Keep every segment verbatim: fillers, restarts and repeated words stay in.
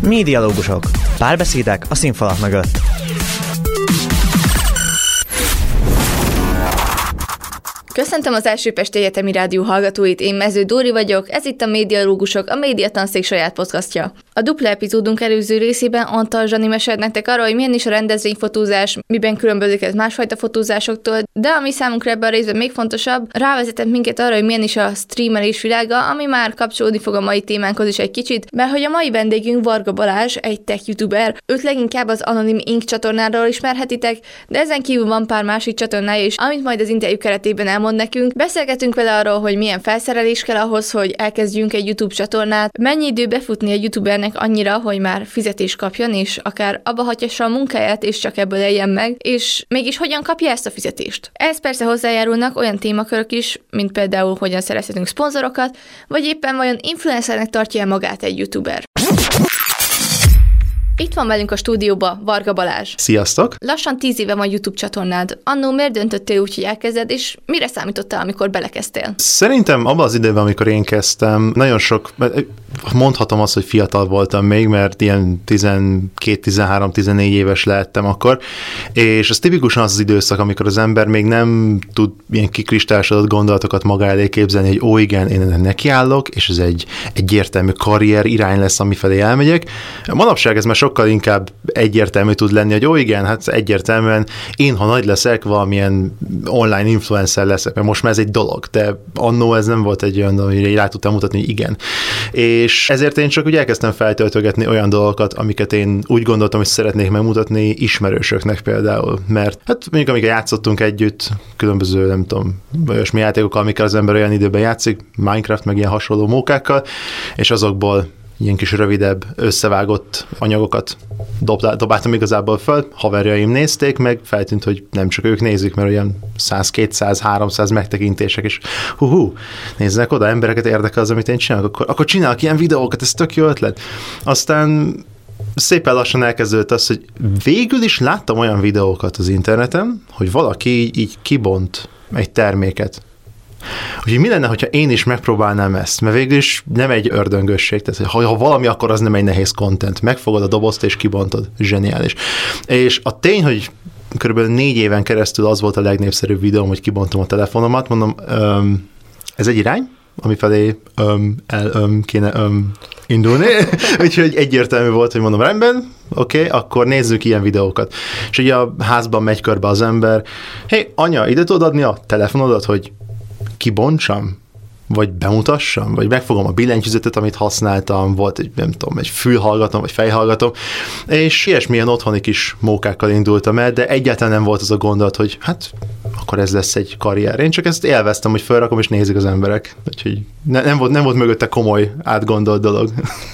Médialógusok. Párbeszédek a színfalak mögött. Köszöntöm az Első Pesti Egyetemi Rádió hallgatóit, én Mező Dóri vagyok, ez itt a Médialógusok, a Médiatanszék saját podcastja. A dupla epizódunk előző részében Antal Zsani mesélt nektek arról, hogy milyen is a rendezvényfotózás, miben különbözik ez másfajta fotózásoktól, de ami számunkra ebben a részben még fontosabb, rávezetett minket arra, hogy milyen is a streamelés világa, ami már kapcsolódni fog a mai témánkhoz is egy kicsit, mert hogy a mai vendégünk Varga Balázs, egy tech youtuber, őt leginkább az Anonym Ink csatornáról ismerhetitek, de ezen kívül van pár másik csatornája is, amit majd az interjú keretében elmond nekünk. Beszélgetünk vele arról, hogy milyen felszerelés kell ahhoz, hogy elkezdjünk egy YouTube csatornát, mennyi idő befutni egy youtubernek annyira, hogy már fizetést kapjon, és akár abba hagyjassa a munkáját, és csak ebből éljen meg, és mégis hogyan kapja ezt a fizetést. Ez persze hozzájárulnak olyan témakörök is, mint például hogyan szerezhetünk szponzorokat, vagy éppen vajon influencernek tartja magát egy youtuber. Itt van velünk a stúdióba Varga Balázs. Sziasztok! Lassan tíz éve van YouTube csatornád. Annó miért döntöttél úgy, hogy elkezded, és mire számítottál, amikor belekezdtél? Szerintem abban az időben, amikor én kezdtem, nagyon sok, mondhatom azt, hogy fiatal voltam még, mert ilyen tizenkét, tizenhárom, tizennégy éves lehettem akkor, és ez tipikusan az az időszak, amikor az ember még nem tud ilyen kikristályosodott gondolatokat maga elé képzelni, hogy ó igen, én ennek nekiállok, és ez egy egyértelmű karrier irány lesz, amifelé elmegyek. Manapság ez már sokkal inkább egyértelmű tud lenni, hogy ó igen, hát egyértelműen én, ha nagy leszek, valamilyen online influencer leszek, mert most már ez egy dolog, de annó ez nem volt egy olyan, amire rá tudtam mutatni, hogy igen. És ezért én csak úgy elkezdtem feltöltögetni olyan dolgokat, amiket én úgy gondoltam, hogy szeretnék megmutatni ismerősöknek például, mert hát mondjuk amikor játszottunk együtt, különböző, nem tudom, olyasmi játékokkal, amikkel az ember olyan időben játszik, Minecraft, meg ilyen hasonló mókákkal, és azokból ilyen kis rövidebb, összevágott anyagokat dobáltam igazából föl, haverjaim nézték, meg feltűnt, hogy nem csak ők nézik, mert olyan száz, kétszáz, háromszáz megtekintések, és hú-hú, nézzenek oda, embereket érdekel az, amit én csinálok, akkor, akkor csinálok ilyen videókat, ez tök jó ötlet. Aztán szépen lassan elkezdődött az, hogy végül is láttam olyan videókat az interneten, hogy valaki így, így kibont egy terméket. Úgyhogy mi lenne, hogyha én is megpróbálnám ezt? Mert végül is nem egy ördöngösség, tehát ha, ha valami, akkor az nem egy nehéz content. Megfogod a dobozt és kibontod. Zseniális. És a tény, hogy körülbelül négy éven keresztül az volt a legnépszerűbb videóm, hogy kibontom a telefonomat, mondom, öm, ez egy irány, amifelé öm, el öm, kéne öm, indulni. Úgyhogy egyértelmű volt, hogy mondom, rendben, oké, okay, akkor nézzük ilyen videókat. És ugye a házban megy körbe az ember, hé, hey, anya, ide tudod adni a telefonodat, hogy kibontsam, vagy bemutassam, vagy megfogom a billentyűzetet, amit használtam, volt egy, nem tudom, egy fülhallgatom, vagy fejhallgatom, és ilyesmilyen otthoni kis mókákkal indultam el, de egyáltalán nem volt az a gondolat, hogy hát akkor ez lesz egy karrier. Én csak ezt élveztem, hogy felrakom, és nézik az emberek. Úgyhogy ne, nem, volt, nem volt mögötte komoly, átgondolt dolog.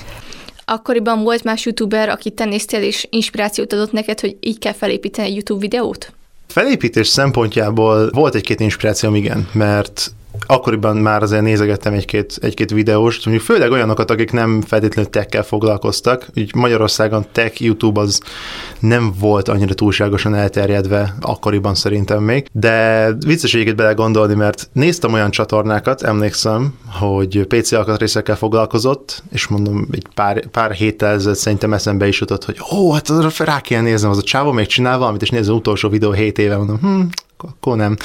Akkoriban volt más youtuber, akit te néztél, és inspirációt adott neked, hogy így kell felépíteni egy YouTube videót? Felépítés szempontjából volt egy-két inspirációm, igen, mert akkoriban már azért nézegettem egy-két, egy-két videóst, mondjuk főleg olyanokat, akik nem feltétlenül tech-kel foglalkoztak. Úgy Magyarországon tech YouTube az nem volt annyira túlságosan elterjedve akkoriban szerintem még, de vicces egyébként belegondolni, mert néztem olyan csatornákat, emlékszem, hogy pé cé alkatrészekkel foglalkozott, és mondom, egy pár, pár héttel ezelőtt szerintem eszembe is jutott, hogy ó, hát rá kell néznem, az a csávó még csinál valamit, és nézem az utolsó videó hét éve, mondom, hm, akkor nem.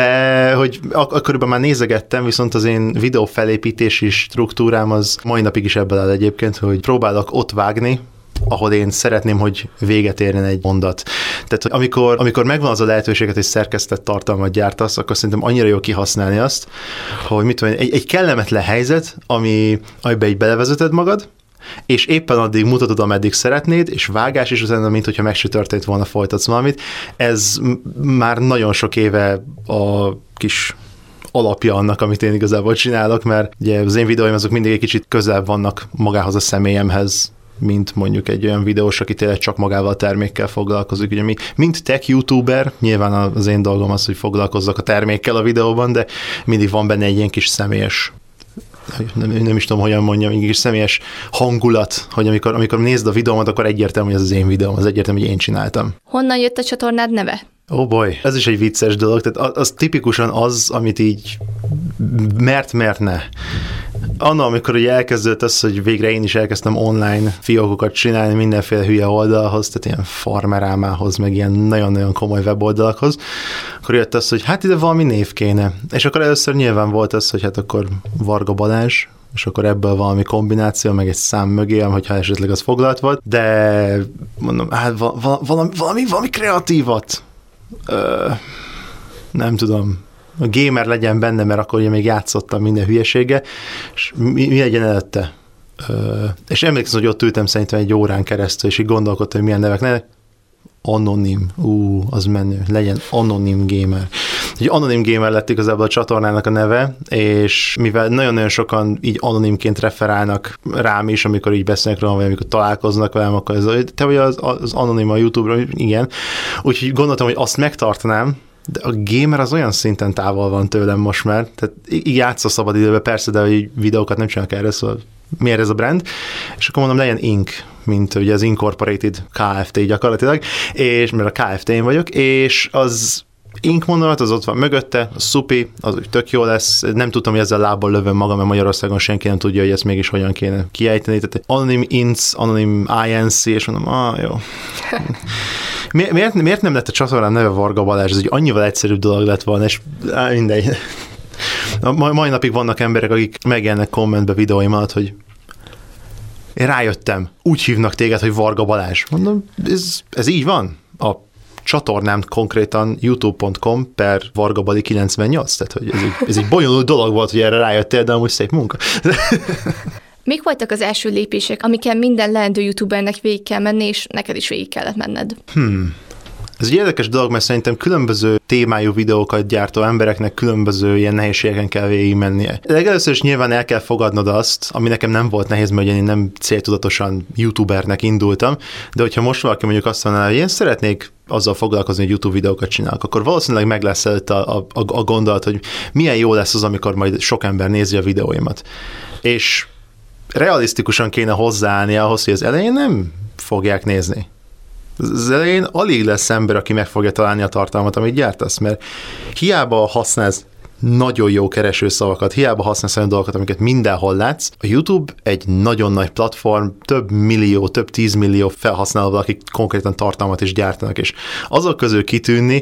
De hogy ak- akkoriban már nézegettem, viszont az én videó felépítési struktúrám az mai napig is ebből áll egyébként, hogy próbálok ott vágni, ahol én szeretném, hogy véget érjen egy mondat. Tehát, hogy amikor, amikor megvan az a lehetőséget, hogy szerkesztett tartalmat gyártasz, akkor szerintem annyira jó kihasználni azt, hogy mit tudom, egy, egy kellemetlen helyzet, ami, amiben így belevezeted magad, és éppen addig mutatod, ameddig szeretnéd, és vágás is utána, mint hogyha meg se történt volna, folytatsz valamit. Ez már nagyon sok éve a kis alapja annak, amit én igazából csinálok, mert ugye az én videóim azok mindig egy kicsit közel vannak magához a személyemhez, mint mondjuk egy olyan videós, aki tényleg csak magával a termékkel foglalkozik. Ugye mi, mint tech youtuber, nyilván az én dolgom az, hogy foglalkozzak a termékkel a videóban, de mindig van benne egy ilyen kis személyes, nem, nem is tudom, hogyan mondjam, egy kis személyes hangulat, hogy amikor, amikor nézd a videómat, akkor egyértelmű, hogy ez az én videóm, az egyértelmű, hogy én csináltam. Honnan jött a csatornád neve? Ó, oh boy, ez is egy vicces dolog, tehát az tipikusan az, amit így mert, mert ne. Anna, amikor ugye elkezdődött az, hogy végre én is elkezdtem online fiókokat csinálni mindenféle hülye oldalhoz, tehát ilyen farmerámához, meg ilyen nagyon-nagyon komoly weboldalakhoz, akkor jött az, hogy hát ide valami név kéne. És akkor először nyilván volt az, hogy hát akkor Varga Balázs, és akkor ebből valami kombináció, meg egy szám mögé, hogyha esetleg az foglalt volt, de mondom, hát val- val- valami, valami, valami kreatívat. Ö, nem tudom. A gamer legyen benne, mert akkor ugye még játszottam minden hülyesége, és mi, mi legyen előtte. Ö, és emlékszem, hogy ott ültem szerintem egy órán keresztül, és így gondolkodtam, hogy milyen nevek. Ne, anonim, ú, az menő, legyen anonim gamer. Egy anonim gamer lett igazából a csatornának a neve, és mivel nagyon-nagyon sokan így anonimként referálnak rám is, amikor így beszélnek róla, vagy amikor találkoznak velem, akkor ez, te vagy az, az anonim a YouTube-ra, igen. Úgyhogy gondoltam, hogy azt megtartanám, de a gamer az olyan szinten távol van tőlem most már, tehát így játsz a szabad időben, persze, de hogy videókat nem csinálok erre, szóval miért ez a brand? És akkor mondom, legyen Inc, mint ugye az Incorporated Kft. Gyakorlatilag, és mert a Kft-n vagyok, és az Inc mondat, az ott van mögötte, a szupi, az úgy tök jó lesz, nem tudtam, hogy ezzel lábbal lövöm magam, mert Magyarországon senki nem tudja, hogy ezt mégis hogyan kéne kiejteni, tehát anonim inc, anonim inc, és mondom, ah, jó. Mi, miért, miért nem lett a csatornám neve Varga Balázs? Ez egy annyival egyszerűbb dolog lett volna, és á, mindegy. Mai, mai napig vannak emberek, akik megjelennek kommentbe videóim alatt, hogy én rájöttem, úgy hívnak téged, hogy Varga Balázs. Mondom, ez, ez így van? A csatornám konkrétan youtube pont com per vargabali kilencvennyolc, tehát hogy ez egy, ez egy bonyolult dolog volt, hogy erre rájöttél, de amúgy szép munka. Mik voltak az első lépések, amiken minden leendő youtubernek végig kell menni, és neked is végig kellett menned? Hmm. Ez egy érdekes dolog, mert szerintem különböző témájú videókat gyártó embereknek különböző ilyen nehézségeken kell végigmennie. Legelőször is nyilván el kell fogadnod azt, ami nekem nem volt nehéz, mert én nem céltudatosan youtubernek indultam, de hogyha most valaki mondjuk azt mondaná, hogy én szeretnék azzal foglalkozni, hogy YouTube videókat csinálok, akkor valószínűleg meg lesz előtt a, a, a gondolat, hogy milyen jó lesz az, amikor majd sok ember nézi a videóimat. És realisztikusan kéne hozzáállni ahhoz, hogy az elején nem fogják nézni. Az elején alig lesz ember, aki meg fogja találni a tartalmat, amit gyártasz, mert hiába használsz nagyon jó keresőszavakat, hiába használsz olyan dolgokat, amiket mindenhol látsz. A YouTube egy nagyon nagy platform, több millió, több tízmillió felhasználóval, akik konkrétan tartalmat is gyártanak, és azok közül kitűnni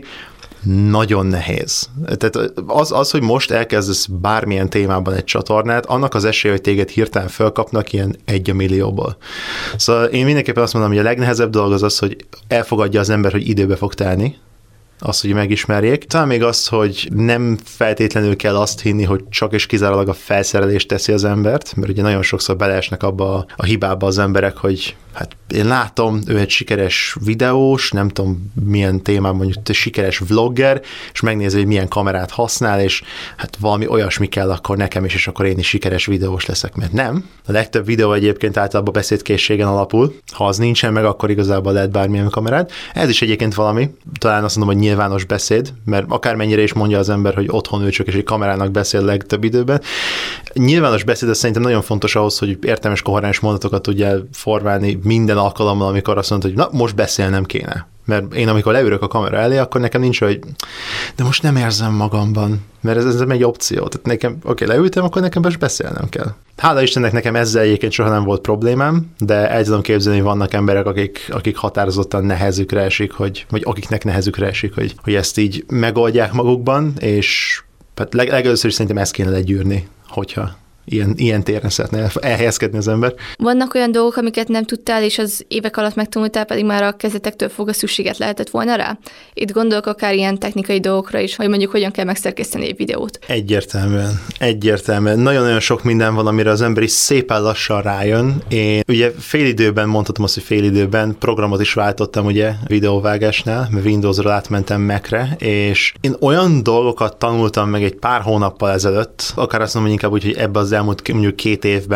nagyon nehéz. Tehát az, az, hogy most elkezdesz bármilyen témában egy csatornát, annak az esélye, hogy téged hirtelen felkapnak ilyen egy a millióból. Szóval én mindenképpen azt mondom, hogy a legnehezebb dolog az az, hogy elfogadja az ember, hogy időbe fog telni, azt, hogy megismerjék. Talán még azt, hogy nem feltétlenül kell azt hinni, hogy csak és kizárólag a felszerelés teszi az embert, mert ugye nagyon sokszor beleesnek abba a, a hibába az emberek, hogy hát én látom, ő egy sikeres videós, nem tudom milyen témában, mondjuk sikeres vlogger, és megnézi, hogy milyen kamerát használ, és hát valami olyasmi kell akkor nekem is, és akkor én is sikeres videós leszek, mert nem. A legtöbb videó egyébként általában beszédkészségen alapul. Ha az nincsen meg, akkor igazából lehet bármilyen kamerát. Ez is egyébként valami, talán azt mondom, hogy nyilvános beszéd, mert akármennyire is mondja az ember, hogy otthon ül csak és egy kamerának beszél legtöbb időben. Nyilvános beszéd az szerintem nagyon fontos ahhoz, hogy értelmes, koherens mondatokat tudjál formálni minden alkalommal, amikor azt mondod, hogy na, most beszélnem kéne. Mert én amikor leülök a kamera elé, akkor nekem nincs, hogy de most nem érzem magamban, mert ez, ez egy opció. Tehát nekem, oké, leültem, akkor nekem most beszélnem kell. Hála Istennek nekem ezzel egyébként soha nem volt problémám, de el tudom képzelni, hogy vannak emberek, akik, akik határozottan nehezükre esik, hogy, vagy akiknek nehezükre esik, hogy, hogy ezt így megoldják magukban, és hát leg, legelőször is szerintem ezt kéne legyűrni, hogyha Ilyen, ilyen téren szeretne elhelyezkedni az ember. Vannak olyan dolgok, amiket nem tudtál, és az évek alatt megtanultál, pedig már a kezdetektől fogva szükséget lehetett volna rá? Itt gondolok akár ilyen technikai dolgokra is, hogy mondjuk hogyan kell megszerkeszteni egy videót. Egyértelműen, egyértelműen. Nagyon-nagyon sok minden van, amire az ember is szépen lassan rájön. Én ugye félidőben, mondhatom azt, hogy félidőben programot is váltottam ugye videóvágásnál, mert Windowsról átmentem Macre, és én olyan dolgokat tanultam meg egy pár hónappal ezelőtt, akár azt mondom, hogy inkább úgy, hogy ebbe az elmúlt mondjuk két évben,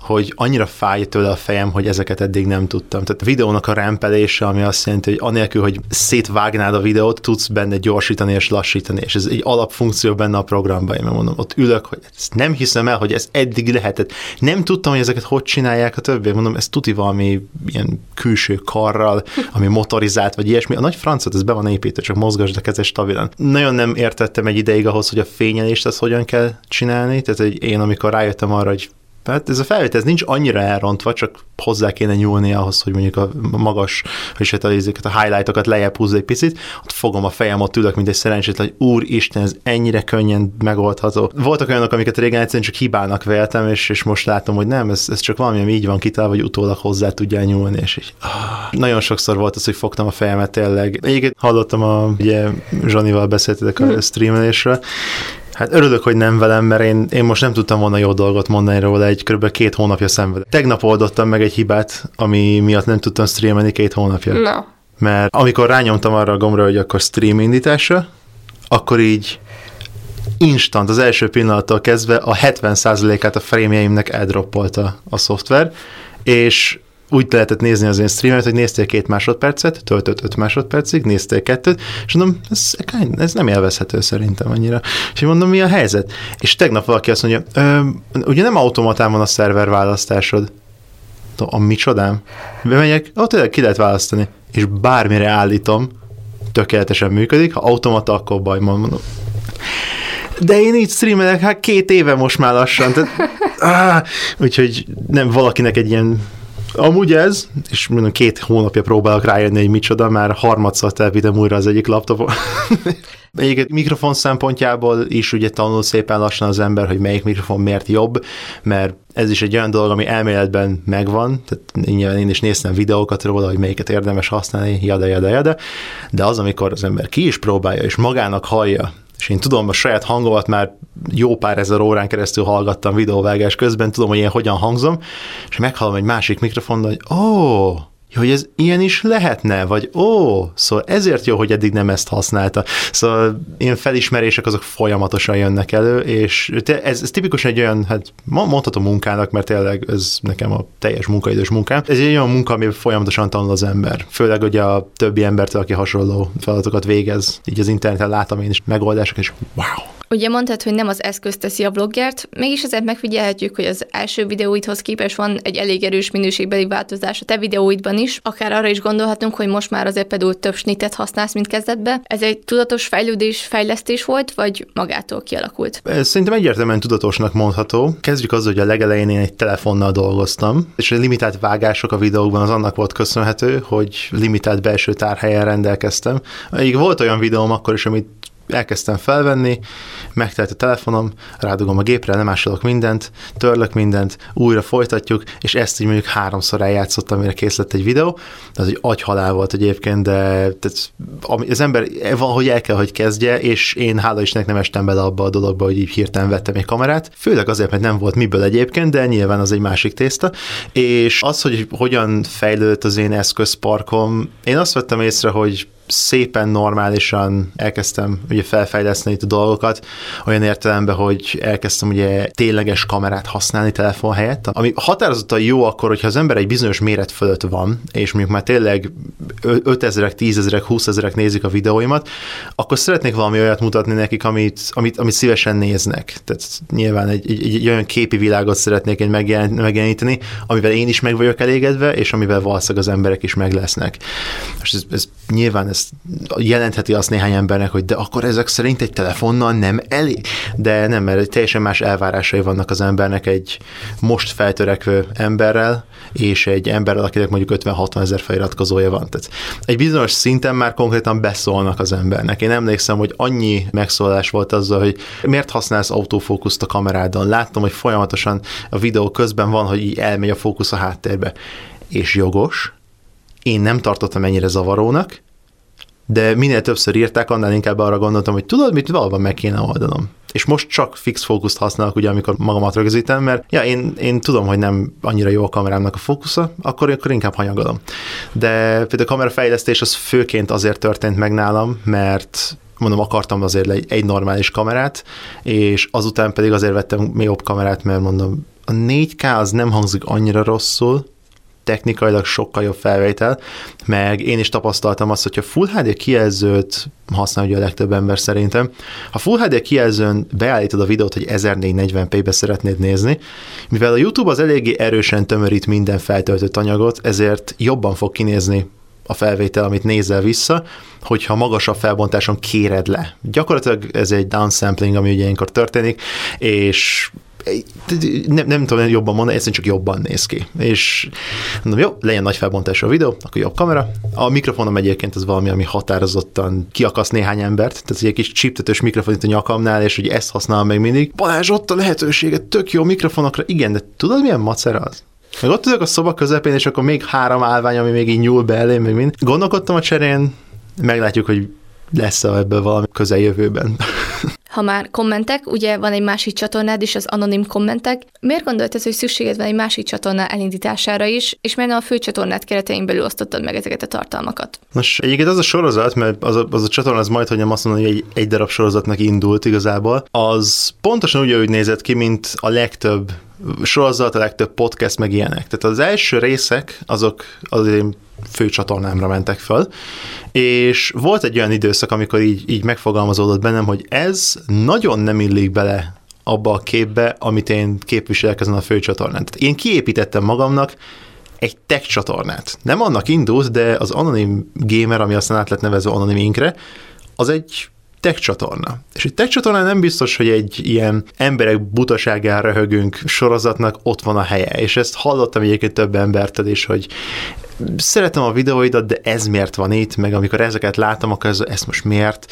hogy annyira fáj tőle a fejem, hogy ezeket eddig nem tudtam. Tehát a videónak a rempelése, ami azt jelenti, hogy anélkül, hogy szétvágnád a videót, tudsz benne gyorsítani és lassítani, és ez egy alapfunkció benne a programban. Én mondom, ott ülök, hogy ezt nem hiszem el, hogy ez eddig lehetett. Nem tudtam, hogy ezeket hogy csinálják a többiek. Mondom, ez tuti valami ilyen külső karral, ami motorizált, vagy ilyesmi. A nagy francot, ez be van építve, csak mozgasd a kezed stabilan. Nagyon nem értettem egy ideig ahhoz, hogy a fényelést azt hogyan kell csinálni. Tehát, hogy én amikor rájöttem arra, hogy hát ez a felvétel ez nincs annyira elrontva, csak hozzá kéne nyúlni ahhoz, hogy mondjuk a magas, és hát a highlightokat lejjebb húzza egy picit, ott fogom a fejem, ott ülök, mint egy szerencsétlen, hogy úristen, ez ennyire könnyen megoldható. Voltak olyanok, amiket régen egyszerűen csak hibának véltem, és, és most látom, hogy nem, ez, ez csak valami, ami így van kitalálva, hogy utólag hozzá tudjál nyúlni, és így. Ah. Nagyon sokszor volt az, hogy fogtam a fejemet tényleg. Egyébként hallottam, a, ugye Zsanival beszéltetek a streamelésről. Hát örülök, hogy nem velem, mert én, én most nem tudtam volna jó dolgot mondani róla, egy kb. két hónapja szenvedek. Tegnap oldottam meg egy hibát, ami miatt nem tudtam streamelni két hónapja. No. Mert amikor rányomtam arra a gombra, hogy akkor stream indításra, akkor így instant, az első pillanattól kezdve a hetven százalékát a frame-jeimnek eldroppolta a szoftver, és úgy lehetett nézni az én streamet, hogy néztél két másodpercet, töltött öt másodpercig, néztél kettőt, és mondom, ez, ez nem élvezhető szerintem annyira. És mondom, mi a helyzet? És tegnap valaki azt mondja, ugye nem automatán van a szerver választásod? A micsodám? Bemegyek, ott tényleg ki lehet választani, és bármire állítom, tökéletesen működik, ha automata, akkor baj, mondom. De én így streamelek, hát két éve most már lassan, tehát, áh, úgyhogy nem valakinek egy ilyen amúgy ez, és mondom, két hónapja próbálok rájönni, hogy micsoda, már harmadszor telepítem újra az egyik laptopon. Egyébként mikrofon szempontjából is ugye tanul szépen lassan az ember, hogy melyik mikrofon miért jobb, mert ez is egy olyan dolog, ami elméletben megvan, tehát nyilván én is néztem videókat róla, hogy melyiket érdemes használni, jada, jada, jada, de az, amikor az ember ki is próbálja, és magának hallja, és én tudom, a saját hangomat már jó pár ezer órán keresztül hallgattam videóvágás közben, tudom, hogy én hogyan hangzom, és meghallom egy másik mikrofonnal, hogy ó, hogy ez ilyen is lehetne, vagy ó, szóval ezért jó, hogy eddig nem ezt használta. Szóval ilyen felismerések azok folyamatosan jönnek elő, és ez, ez tipikusan egy olyan, hát mondhatom munkának, mert tényleg ez nekem a teljes munkaidős munkám. Ez egy olyan munka, amiben folyamatosan tanul az ember. Főleg, hogy a többi embertől, aki hasonló feladatokat végez, így az interneten látom én is megoldások, és wow! Ugye mondtad, hogy nem az eszköz teszi a vloggert, mégis azért megfigyelhetjük, hogy az első videóidhoz képest van egy elég erős minőségbeli változás a te videóidban is. Akár arra is gondolhatunk, hogy most már azért például több snittet használsz, mint kezdetben. Ez egy tudatos fejlődés, fejlesztés volt, vagy magától kialakult? Szerintem egyértelműen tudatosnak mondható. Kezdjük azzal, hogy a legelején én egy telefonnal dolgoztam, és a limitált vágások a videókban az annak volt köszönhető, hogy limitált belső tárhelyen rendelkeztem. Még volt olyan videóm akkor is, amit elkezdtem felvenni, megtelt a telefonom, rádugom a gépre, lemásolok mindent, törlök mindent, újra folytatjuk, és ezt így mondjuk háromszor eljátszottam, amire kész lett egy videó. Az egy agyhalál volt egyébként, de tehát, az ember valahogy el kell, hogy kezdje, és én hála Istennek nem estem bele abba a dologba, hogy így hirtelen vettem egy kamerát. Főleg azért, mert nem volt miből egyébként, de nyilván az egy másik tészta. És az, hogy hogyan fejlődött az én eszközparkom, én azt vettem észre, hogy szépen normálisan elkezdtem ugye felfejleszteni itt a dolgokat, olyan értelemben, hogy elkezdtem ugye tényleges kamerát használni telefon helyett, ami határozottan jó akkor, hogyha az ember egy bizonyos méret fölött van, és mondjuk már tényleg ötezrek, tízezrek, húszezrek nézik a videóimat, akkor szeretnék valami olyat mutatni nekik, amit, amit, amit szívesen néznek. Tehát nyilván egy, egy, egy olyan képi világot szeretnék én megjeleníteni, amivel én is meg vagyok elégedve, és amivel valószínűleg az emberek is meg lesznek. És ez, ez nyilván ez jelentheti azt néhány embernek, hogy de akkor ezek szerint egy telefonnal nem elég. De nem, mert teljesen más elvárásai vannak az embernek egy most feltörekvő emberrel, és egy emberrel, akinek mondjuk ötven-hatvan ezer feliratkozója van. Tehát egy bizonyos szinten már konkrétan beszólnak az embernek. Én emlékszem, hogy annyi megszólás volt azzal, hogy miért használsz autofókuszt a kamerádon. Láttam, hogy folyamatosan a videó közben van, hogy így elmegy a fókusz a háttérbe. És jogos. Én nem tartottam ennyire zavarónak, de minél többször írták, annál inkább arra gondoltam, hogy tudod, mit valóban meg kéne oldanom. És most csak fix fókuszt használok, ugye, amikor magamat rögzítem, mert ja, én, én tudom, hogy nem annyira jó a kamerámnak a fókusza, akkor, akkor inkább hanyagolom. De például a kamerafejlesztés az főként azért történt meg nálam, mert mondom, akartam azért egy, egy normális kamerát, és azután pedig azért vettem még jobb kamerát, mert mondom, a négy ká az nem hangzik annyira rosszul, technikailag sokkal jobb felvétel, meg én is tapasztaltam azt, hogyha Full há dé kijelzőt használja a legtöbb ember szerintem, ha Full há dé kijelzőn beállítod a videót, hogy ezernégyszáznegyven pé-be szeretnéd nézni, mivel a YouTube az eléggé erősen tömörít minden feltöltött anyagot, ezért jobban fog kinézni a felvétel, amit nézel vissza, hogyha magasabb felbontáson kéred le. Gyakorlatilag ez egy downsampling, ami ugye ilyenkor történik, és nem, nem tudom jobban mondani, egyszerűen csak jobban néz ki. És mondom, jó, legyen nagy felbontású a videó, akkor jobb kamera. A mikrofonom egyébként az valami, ami határozottan kiakaszt néhány embert, tehát egy kis csíptetős mikrofon itt a nyakamnál, és ugye ezt használom meg mindig. Balázs, ott a lehetőséget, tök jó mikrofonokra, igen, de tudod, milyen macera az? Meg ott tudok a szoba közepén, és akkor még három állvány, ami még így nyúl be elém, még mind. Gondolkodtam a cserén, meglátjuk, hogy lesz-e ebből valami közeljövőben. Ha már kommentek, ugye van egy másik csatornád is, az anonim kommentek. Miért gondoltad, hogy szükséged van egy másik csatorna elindítására is, és miért a fő csatornád keretein belül osztottad meg ezeket a tartalmakat? Nos, egyébként az a sorozat, mert az a, az a csatorna, az majd, hogy nem azt mondom, hogy egy, egy darab sorozatnak indult igazából, az pontosan úgy, úgy nézett ki, mint a legtöbb sorozat, a legtöbb podcast, meg ilyenek. Tehát az első részek, azok az én fő csatornámra mentek föl, és volt egy olyan időszak, amikor így, így megfogalmazódott bennem, hogy ez nagyon nem illik bele abba a képbe, amit én képviselek ezen a fő csatornán. Tehát én kiépítettem magamnak egy tech csatornát. Nem annak indult, de az Anonim Gamer, ami aztán át lett nevezve Anonim Inkre, az egy tech csatorna. És egy tech csatornán nem biztos, hogy egy ilyen emberek butaságára röhögünk sorozatnak ott van a helye. És ezt hallottam egyébként több embertől is, hogy szeretem a videóidat, de ez miért van itt, meg amikor ezeket látom, akkor ez, ez most miért?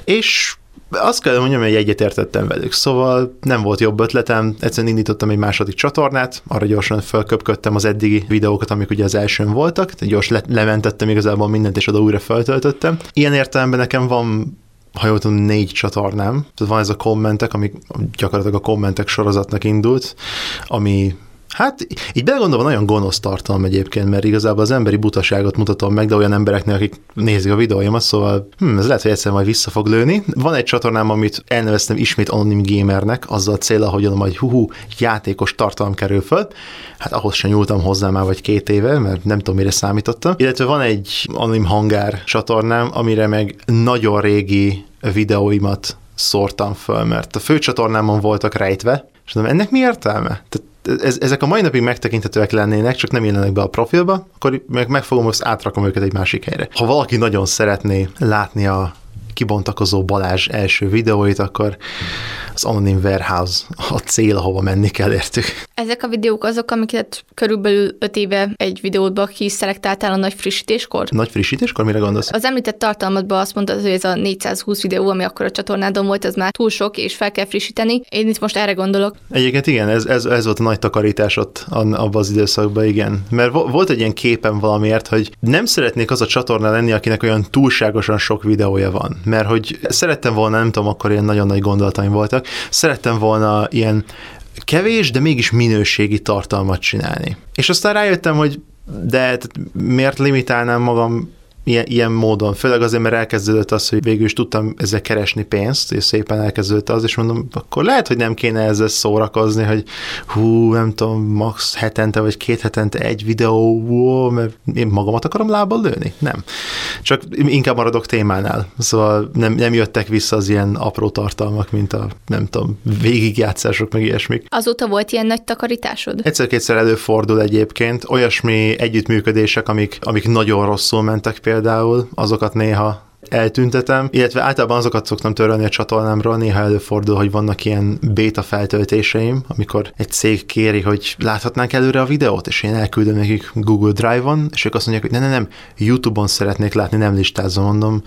És azt kell mondjam, hogy egyetértettem velük. Szóval nem volt jobb ötletem, egyszerűen indítottam egy második csatornát, arra gyorsan felköpködtem az eddigi videókat, amik ugye az elsőn voltak, tehát gyors le- lementettem igazából mindent, és oda újra feltöltöttem. Ilyen értelemben nekem van, ha jól tudom, négy csatornám. Tehát van ez a kommentek, ami gyakorlatilag a kommentek sorozatnak indult, ami hát így belegondolva nagyon gonosz tartalom egyébként, mert igazából az emberi butaságot mutatom meg, de olyan embereknek, akik nézik a videóimat, szóval hm, ez lehet, hogy egyszer majd vissza fog lőni. Van egy csatornám, amit elneveztem ismét Anonim Gamernek, azzal a célra, hogy oda majd hú, játékos tartalom kerül föl. Hát ahhoz sem nyúltam hozzá már vagy két éve, mert nem tudom, mire számítottam. Illetve van egy Anonim Hangár csatornám, amire meg nagyon régi videóimat szórtam föl, mert a fő csatornámon voltak rejtve, és mondom, ennek mi értelme? Tehát Ez, ezek a mai napig megtekinthetőek lennének, csak nem jelenek be a profilba, akkor meg megfogom, azt átrakom őket egy másik helyre. Ha valaki nagyon szeretné látni a kibontakozó Balázs első videóit, akkor az Anonim Warehouse a cél, ahova menni kell értük. Ezek a videók azok, amiket körülbelül öt éve egy videódba kiszelektáltál a nagy frissítéskor? Nagy frissítéskor? Mire gondolsz? Az említett tartalmadban azt mondtad, hogy ez a négyszázhúsz videó, ami akkor a csatornádon volt, az már túl sok, és fel kell frissíteni. Én itt most erre gondolok. Egyébként igen, ez, ez, ez volt a nagy takarítás ott abban az időszakban, igen. Mert volt egy ilyen képem valamiért, hogy nem szeretnék az a csatorna lenni, akinek olyan túlságosan sok videója van. Mert hogy szerettem volna, nem tudom, akkor ilyen nagyon nagy gondolataim voltak, szerettem volna ilyen kevés, de mégis minőségi tartalmat csinálni. És aztán rájöttem, hogy de miért limitálnám magam ilyen, ilyen módon, főleg azért, mert elkezdődött az, hogy végül is tudtam ezzel keresni pénzt, és szépen elkezdődött az, és mondom, akkor lehet, hogy nem kéne ezzel szórakozni, hogy hú, nem tudom, max hetente, vagy két hetente egy videó, wow, mert én magamat akarom lábbal lőni? Nem. Csak inkább maradok témánál. Szóval nem, nem jöttek vissza az ilyen apró tartalmak, mint a, nem tudom, végigjátszások, meg ilyesmik. Azóta volt ilyen nagy takarításod? Egyszer-kétszer előfordul egyébként. Olyasmi együttműködések, amik, amik nagyon rosszul mentek például, azokat néha eltüntetem, illetve általában azokat szoktam törölni a csatornámról, néha előfordul, hogy vannak ilyen béta feltöltéseim, amikor egy cég kéri, hogy láthatnánk előre a videót, és én elküldöm nekik Google Drive-on, és ők azt mondják, hogy ne, ne, nem, YouTube-on szeretnék látni, nem listázom, mondom.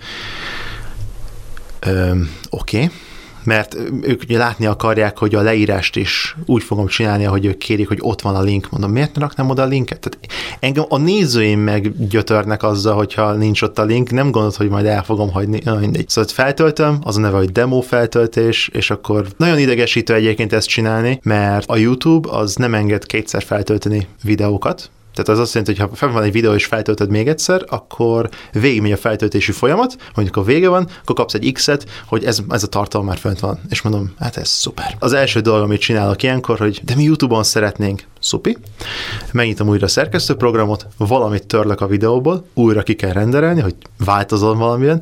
Oké. Okay. Mert ők ugye látni akarják, hogy a leírást is úgy fogom csinálni, ahogy ők kérik, hogy ott van a link. Mondom, miért ne raknám oda a linket? Tehát engem a nézőim meg gyötörnek azzal, hogyha nincs ott a link, nem gondolod, hogy majd el fogom hagyni. Na, mindegy. Szóval feltöltöm, az a neve, hogy demo feltöltés, és akkor nagyon idegesítő egyébként ezt csinálni, mert a YouTube az nem enged kétszer feltölteni videókat, Tehát az azt jelenti, hogy ha fel van egy videó és feltöltöd még egyszer, akkor végigmegy a feltöltési folyamat, mondjuk a vége van, akkor kapsz egy X-et, hogy ez, ez a tartalom már fönt van. És mondom, hát ez szuper. Az első dolog, amit csinálok ilyenkor, hogy de mi YouTube-on szeretnénk, szupi, megnyitom újra a szerkesztőprogramot, valamit törlök a videóból, újra ki kell renderelni, hogy változom valamilyen,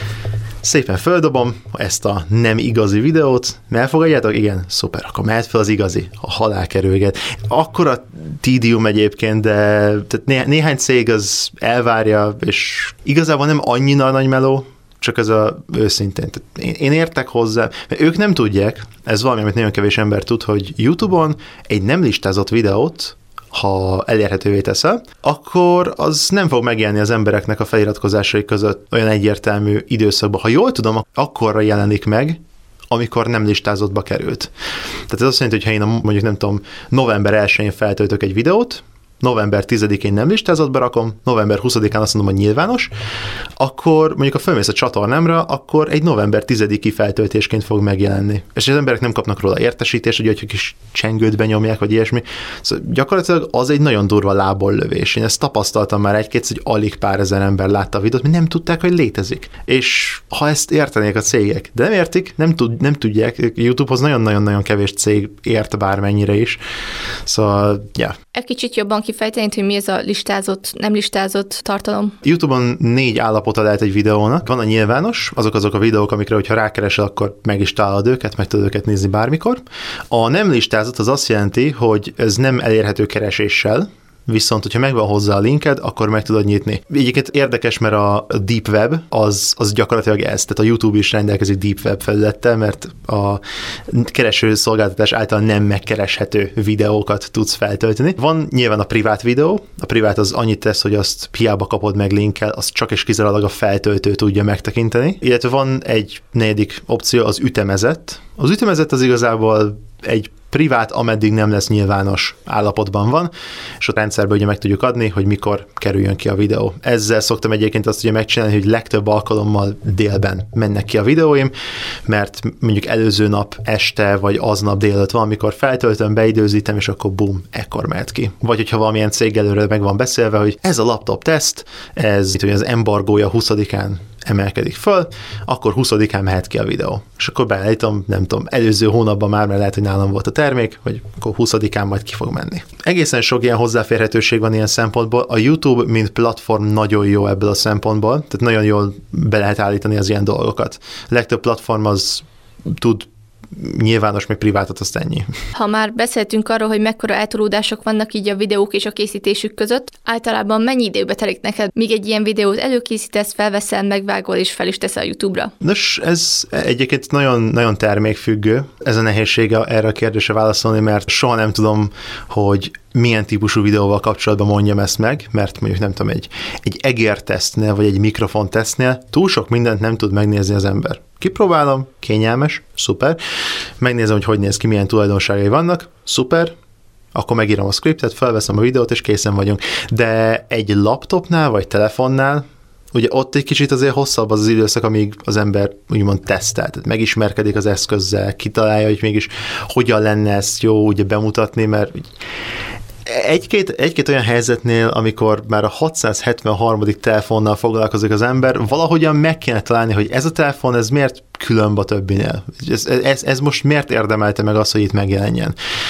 szépen földobom ezt a nem igazi videót, elfogadjátok? Igen, szuper, akkor mehet fel az igazi, a halál kerülget. Akkora tídium egyébként, de tehát né- néhány cég az elvárja, és igazából nem annyira nagy meló, csak ez a őszintén. Én, én értek hozzá, mert ők nem tudják, ez valami, amit nagyon kevés ember tud, hogy YouTube-on egy nem listázott videót, ha elérhetővé teszel, akkor az nem fog megjelenni az embereknek a feliratkozásai között olyan egyértelmű időszakban. Ha jól tudom, akkorra jelenik meg, amikor nem listázottba került. Tehát ez azt jelenti, hogy ha én a, mondjuk nem tudom, november elsején feltöltök egy videót, november tizedikén nem listázottba rakom, november huszadikán azt mondom, hogy nyilvános, akkor mondjuk a fölmész a csatornámra, akkor egy november tizediki feltöltésként fog megjelenni. És az emberek nem kapnak róla értesítést, hogy egy kis csengőt benyomják, vagy ilyesmi. Szóval gyakorlatilag az egy nagyon durva lából lövés. Én ezt tapasztaltam már egy-kétszer, hogy alig pár ezer ember látta a videót, mert nem tudták, hogy létezik. És ha ezt értenék a cégek, de nem értik, nem, tud, nem tudják, YouTube-hoz nagyon-nagyon-nagyon kevés cég ért bármennyire is. Szóval, ja. Yeah. Egy kicsit jobban kifejteni, hogy mi ez a listázott, nem listázott tartalom? YouTube-on négy állapota lehet egy videónak. Van a nyilvános, azok azok a videók, amikre, hogyha rákeresel, akkor meg is találod őket, meg tudod őket nézni bármikor. A nem listázott az azt jelenti, hogy ez nem elérhető kereséssel, viszont, hogyha megvan hozzá a linked, akkor meg tudod nyitni. Egyébként érdekes, mert a Deep Web az, az gyakorlatilag ez, tehát a YouTube is rendelkezik Deep Web felülettel, mert a kereső szolgáltatás által nem megkereshető videókat tudsz feltölteni. Van nyilván a privát videó, a privát az annyit tesz, hogy azt hiába kapod meg linkkel, azt csak és kizárólag a feltöltő tudja megtekinteni. Illetve van egy negyedik opció, az ütemezett. Az ütemezett az igazából egy privát, ameddig nem lesz nyilvános állapotban van, és a rendszerben ugye meg tudjuk adni, hogy mikor kerüljön ki a videó. Ezzel szoktam egyébként azt ugye megcsinálni, hogy legtöbb alkalommal délben mennek ki a videóim, mert mondjuk előző nap este, vagy aznap délután van, amikor feltöltöm, beidőzítem, és akkor bum, ekkor mehet ki. Vagy hogyha valamilyen cég előre meg van beszélve, hogy ez a laptop teszt, ez itt, az embargója huszadikán emelkedik föl, akkor huszadikán mehet ki a videó. És akkor beállítom, nem tudom, előző hónapban már, mert lehet, hogy nálam volt a termék, hogy akkor huszadikán majd ki fog menni. Egészen sok ilyen hozzáférhetőség van ilyen szempontból. A YouTube, mint platform nagyon jó ebből a szempontból, tehát nagyon jól be lehet állítani az ilyen dolgokat. A legtöbb platform az tud nyilvános, meg privátot, azt ennyi. Ha már beszéltünk arról, hogy mekkora eltolódások vannak így a videók és a készítésük között, általában mennyi időbe telik neked, míg egy ilyen videót előkészítesz, felveszel, megvágol és fel is teszel a YouTube-ra? Nos, ez egyébként nagyon, nagyon termékfüggő. Ez a nehézsége erre a kérdésre válaszolni, mert soha nem tudom, hogy milyen típusú videóval kapcsolatban mondjam ezt meg, mert mondjuk nem tudom, egy, egy egértesztnél, vagy egy mikrofontesztnél túl sok mindent nem tud megnézni az ember. Kipróbálom, kényelmes, szuper, megnézem, hogy hogy néz ki, milyen tulajdonságai vannak, szuper, akkor megírom a scriptet, felveszem a videót, és készen vagyunk. De egy laptopnál, vagy telefonnál, ugye ott egy kicsit azért hosszabb az az időszak, amíg az ember úgymond tesztel, tehát megismerkedik az eszközzel, kitalálja, hogy mégis hogyan lenne ezt jó ugye bemutatni, mert Egy-két, egy-két olyan helyzetnél, amikor már a hatszázhetvenharmadik telefonnal foglalkozik az ember, valahogyan meg kéne találni, hogy ez a telefon, ez miért különb a többinél? Ez, ez, ez most miért érdemelte meg azt, hogy itt megjelenjen?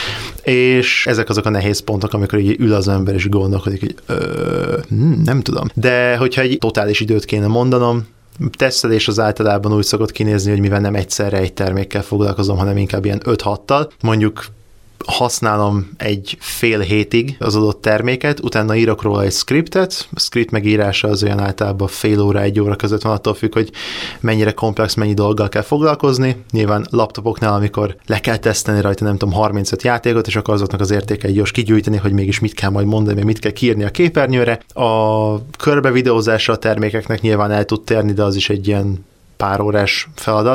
És ezek azok a nehéz pontok, amikor így ül az ember és gondolkodik, hogy ö, nem tudom. De hogyha egy totális időt kéne mondanom, tesztelés az általában úgy szokott kinézni, hogy mivel nem egyszerre egy termékkel foglalkozom, hanem inkább ilyen öt-hattal, mondjuk használom egy fél hétig az adott terméket, utána írok róla egy scriptet, a script megírása az olyan általában fél óra, egy óra között van, attól függ, hogy mennyire komplex, mennyi dolggal kell foglalkozni. Nyilván laptopoknál, amikor le kell tesztelni rajta, nem tudom, harmincöt játékot, és akkor azoknak az értékeit gyors kigyűjteni, hogy mégis mit kell majd mondani, mit kell kiírni a képernyőre. A körbe videózása a termékeknek nyilván el tud térni, de az is egy ilyen pár órás feladat,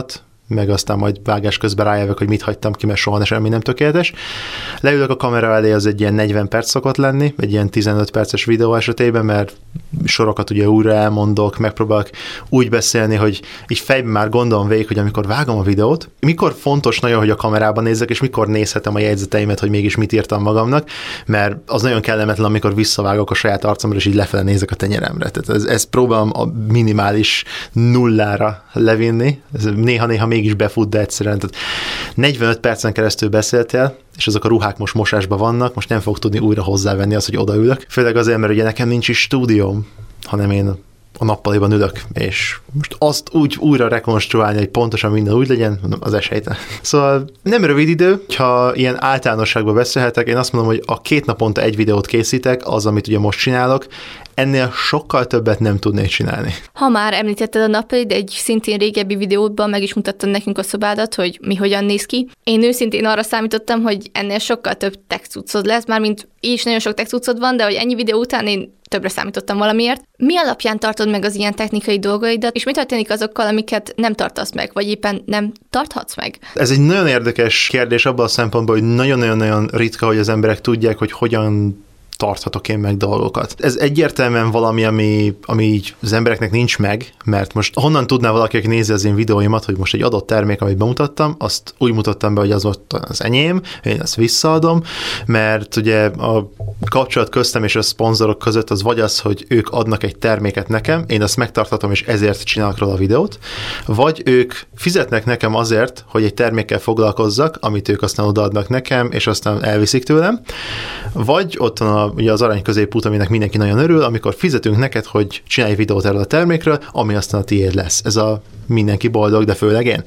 meg aztán majd vágás közben rájövök, hogy mit hagytam ki, mert soha semmi nem tökéletes. Leülök a kamera elé, az egy ilyen negyven perc szokott lenni, egy ilyen tizenöt perces videó esetében, mert sorokat ugye újra elmondok, megpróbálok úgy beszélni, hogy így fejben már gondolom végig, hogy amikor vágom a videót, mikor fontos nagyon, hogy a kamerában nézzek, és mikor nézhetem a jegyzeteimet, hogy mégis mit írtam magamnak, mert az nagyon kellemetlen, amikor visszavágok a saját arcomra, és így lefele nézek a tenyeremre. Tehát ez, ezt próbálom a minimális nullára levinni, ez néha-néha mégis befut, de egyszerűen. Tehát negyvenöt percen keresztül beszéltél, és azok a ruhák most mosásban vannak, most nem fog tudni újra hozzávenni az, hogy odaülök. Főleg azért, mert ugye nekem nincs is stúdióm, hanem én a nappaliban ülök, és most azt úgy újra rekonstruálni, hogy pontosan minden úgy legyen, mondom, az esélytelen. Szóval nem rövid idő, ha ilyen általánosságban beszélhetek, én azt mondom, hogy a két naponta egy videót készítek, az, amit ugye most csinálok, ennél sokkal többet nem tudnék csinálni. Ha már említetted a nappalid, egy szintén régebbi videódban meg is mutattad nekünk a szobádat, hogy mi hogyan néz ki. Én őszintén arra számítottam, hogy ennél sokkal több tech cuccod lesz, mármint így is nagyon sok tech cuccod van, de hogy ennyi videó után én többre számítottam valamiért. Mi alapján tartod meg az ilyen technikai dolgaidat, és mi történik azokkal, amiket nem tartasz meg, vagy éppen nem tarthatsz meg? Ez egy nagyon érdekes kérdés abban a szempontból, hogy nagyon-nagyon ritka, hogy az emberek tudják, hogy hogyan tarthatok én meg dolgokat. Ez egyértelműen valami, ami, ami így az embereknek nincs meg, mert most honnan tudná valaki, aki nézi az én videóimat, hogy most egy adott termék, amit bemutattam, azt úgy mutattam be, hogy az ott az enyém, én ezt visszaadom, mert ugye a kapcsolat köztem és a szponzorok között az vagy az, hogy ők adnak egy terméket nekem, én azt megtarthatom, és ezért csinálok róla a videót, vagy ők fizetnek nekem azért, hogy egy termékkel foglalkozzak, amit ők aztán odaadnak nekem, és aztán elviszik tőlem, vagy ott van a ugye az arany középút, aminek mindenki nagyon örül, amikor fizetünk neked, hogy csinálj videót erről a termékről, ami aztán a tiéd lesz. Ez a mindenki boldog, de főleg én.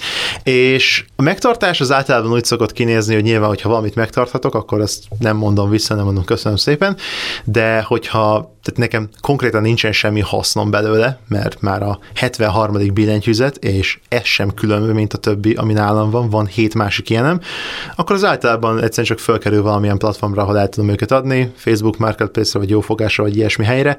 És a megtartás az általában úgy szokott kinézni, hogy nyilván, hogyha valamit megtarthatok, akkor ezt nem mondom vissza, nem mondom köszönöm szépen, de hogyha tehát nekem konkrétan nincsen semmi hasznom belőle, mert már a hetvenharmadik billentyűzet, és ez sem különböző, mint a többi, ami nálam van, van hét másik ilyenem, akkor az általában egyszerűen csak fölkerül valamilyen platformra, ahol el tudom őket adni, Facebook Marketplace-re, vagy Jófogásra, vagy ilyesmi helyre,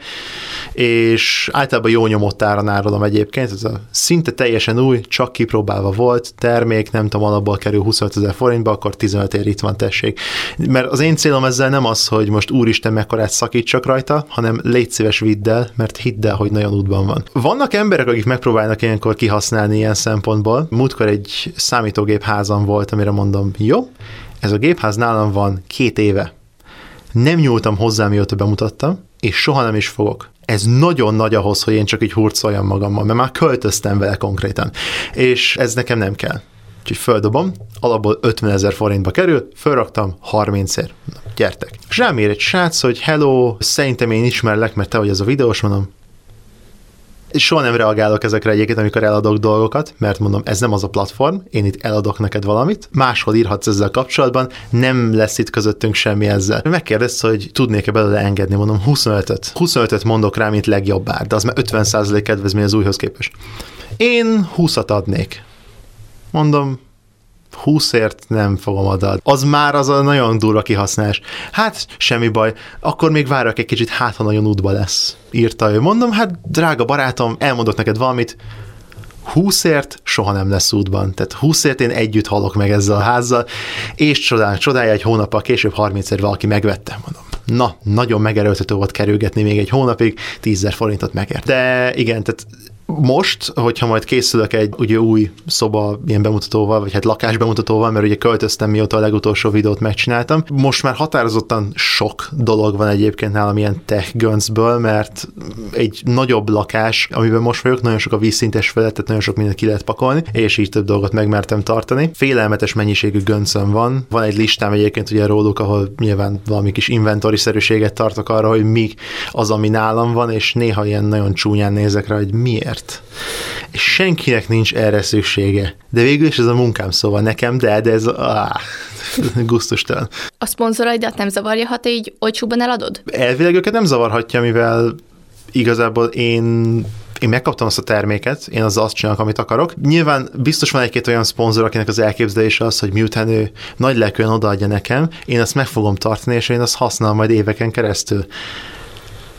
és általában jó nyomott áron árulom egyébként, ez a szinte teljesen új, csak kipróbálva volt, termék, nem tudom, alapból kerül huszonötezer forintba, akkor tizenöt ér itt van, tessék. Mert az én célom ezzel nem az, hogy most úristen mekkorát szakítsak rajta, hanem légy szíves, vidd el, mert hidd el, hogy nagyon útban van. Vannak emberek, akik megpróbálnak ilyenkor kihasználni ilyen szempontból. Múltkor egy számítógép házam volt, amire mondom, jó, ez a gépház nálam van két éve. Nem nyúltam hozzá, mióta bemutattam, és soha nem is fogok. Ez nagyon nagy ahhoz, hogy én csak így hurcoljam magammal, mert már költöztem vele konkrétan. És ez nekem nem kell. Úgyhogy földobom, alapból ötvenezer forintba kerül, fölraktam harmincért. Na, gyertek. És rám ír egy srác, hogy hello, szerintem én ismerlek, mert te vagy ez a videós, mondom. És soha nem reagálok ezekre egyébként, amikor eladok dolgokat, mert mondom, ez nem az a platform, én itt eladok neked valamit, máshol írhatsz ezzel kapcsolatban, nem lesz itt közöttünk semmi ezzel. Megkérdezte, hogy tudnék-e belőle engedni, mondom, huszonötöt. huszonötöt mondok rá, mint legjobb ár, de az már ötven százalék kedvezmény az újhoz képest. Én húszat adnék. Mondom, húszért nem fogom adni. Az már az a nagyon durva kihasználás. Hát, semmi baj, akkor még várok egy kicsit, hát ha nagyon útba lesz. Írta ő. Mondom, hát drága barátom, elmondok neked valamit, húszért soha nem lesz útban. Tehát húszért én együtt halok meg ezzel a házzal, és csodál, csodálja egy hónappal később harmincért valaki megvette, mondom. Na, nagyon megerőltető volt kerülgetni még egy hónapig, tízezer forintot megért. De igen, tehát most, hogyha majd készülök egy ugye új szoba ilyen bemutatóval, vagy hát lakás bemutatóval, mert ugye költöztem, mióta a legutolsó videót megcsináltam. Most már határozottan sok dolog van egyébként nálam ilyen tech göncből, mert egy nagyobb lakás, amiben most vagyok, nagyon sok a vízszintes felett, tehát nagyon sok mindent ki lehet pakolni, és így több dolgot megmertem tartani. Félelmetes mennyiségű göncöm van. Van egy listám egyébként ugye róluk, ahol nyilván valami kis inventory-szerűséget tartok arra, hogy mi az, ami nálam van, és néha ilyen nagyon csúnyán nézek rá, hogy miért. És senkinek nincs erre szüksége. De végül is ez a munkám, szóval nekem, de, de ez áh, gusztustalan. A szponzoraidat nem zavarja, ha te így olcsóban eladod? Elvileg őket nem zavarhatja, mivel igazából én én megkaptam azt a terméket, én azzal azt csinálok, amit akarok. Nyilván biztos van egy-két olyan szponzor, akinek az elképzelése az, hogy miután ő nagy lelkűen odaadja nekem, én ezt meg fogom tartani, és én azt használom majd éveken keresztül.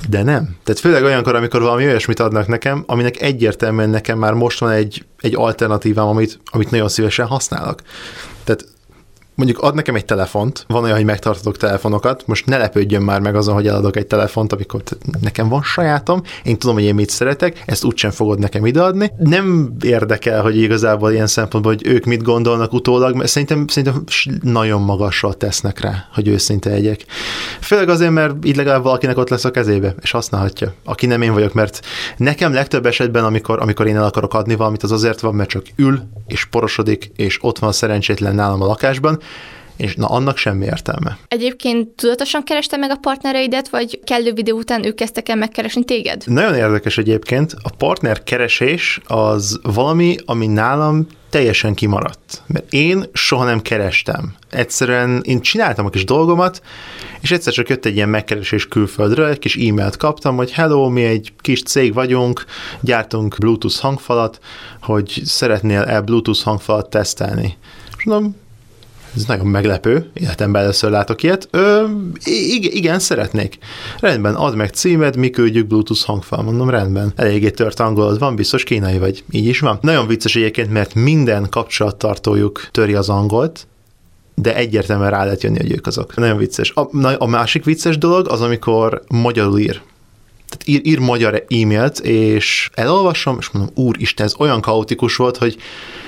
De nem. Tehát főleg olyankor, amikor valami olyasmit adnak nekem, aminek egyértelműen nekem már most van egy, egy alternatívám, amit, amit nagyon szívesen használok. Tehát mondjuk ad nekem egy telefont, van olyan, hogy megtartatok telefonokat, most ne lepődjön már meg azon, hogy eladok egy telefont, amikor nekem van sajátom, én tudom, hogy én mit szeretek, ezt úgysem fogod nekem ideadni. Nem érdekel, hogy igazából ilyen szempontból, hogy ők mit gondolnak utólag, mert szerintem, szerintem nagyon magasra tesznek rá, hogy őszinte legyek. Főleg azért, mert így legalább valakinek ott lesz a kezébe, és használhatja. Aki nem én vagyok, mert nekem legtöbb esetben, amikor, amikor én el akarok adni valamit, az azért van, mert csak ül, és porosodik, és ott van a szerencsétlen nálam a lakásban, és na, annak semmi értelme. Egyébként tudatosan kerested meg a partnereidet, vagy kellő videó után ők kezdtek el megkeresni téged? Nagyon érdekes egyébként, a partner keresés az valami, ami nálam teljesen kimaradt. Mert én soha nem kerestem. Egyszerűen én csináltam a kis dolgomat, és egyszer csak jött egy ilyen megkeresés külföldről, egy kis e-mailt kaptam, hogy hello, mi egy kis cég vagyunk, gyártunk Bluetooth hangfalat, hogy szeretnél-e Bluetooth hangfalat tesztelni. És mondom, ez nagyon meglepő, életemben először látok ilyet. Ö, igen, igen, szeretnék. Rendben, add meg címed, mi küldjük Bluetooth hangfal. Mondom, rendben. Eléggé tört angolod van, biztos kínai vagy. Így is van. Nagyon vicces egyébként, mert minden kapcsolattartójuk töri az angolt, de egyértelműen rá lehet jönni, hogy ők azok. Nagyon vicces. A, a másik vicces dolog az, amikor magyarul ír. Tehát ír, ír magyar e-mailt, és elolvasom, és mondom, úristen, ez olyan kaotikus volt, hogy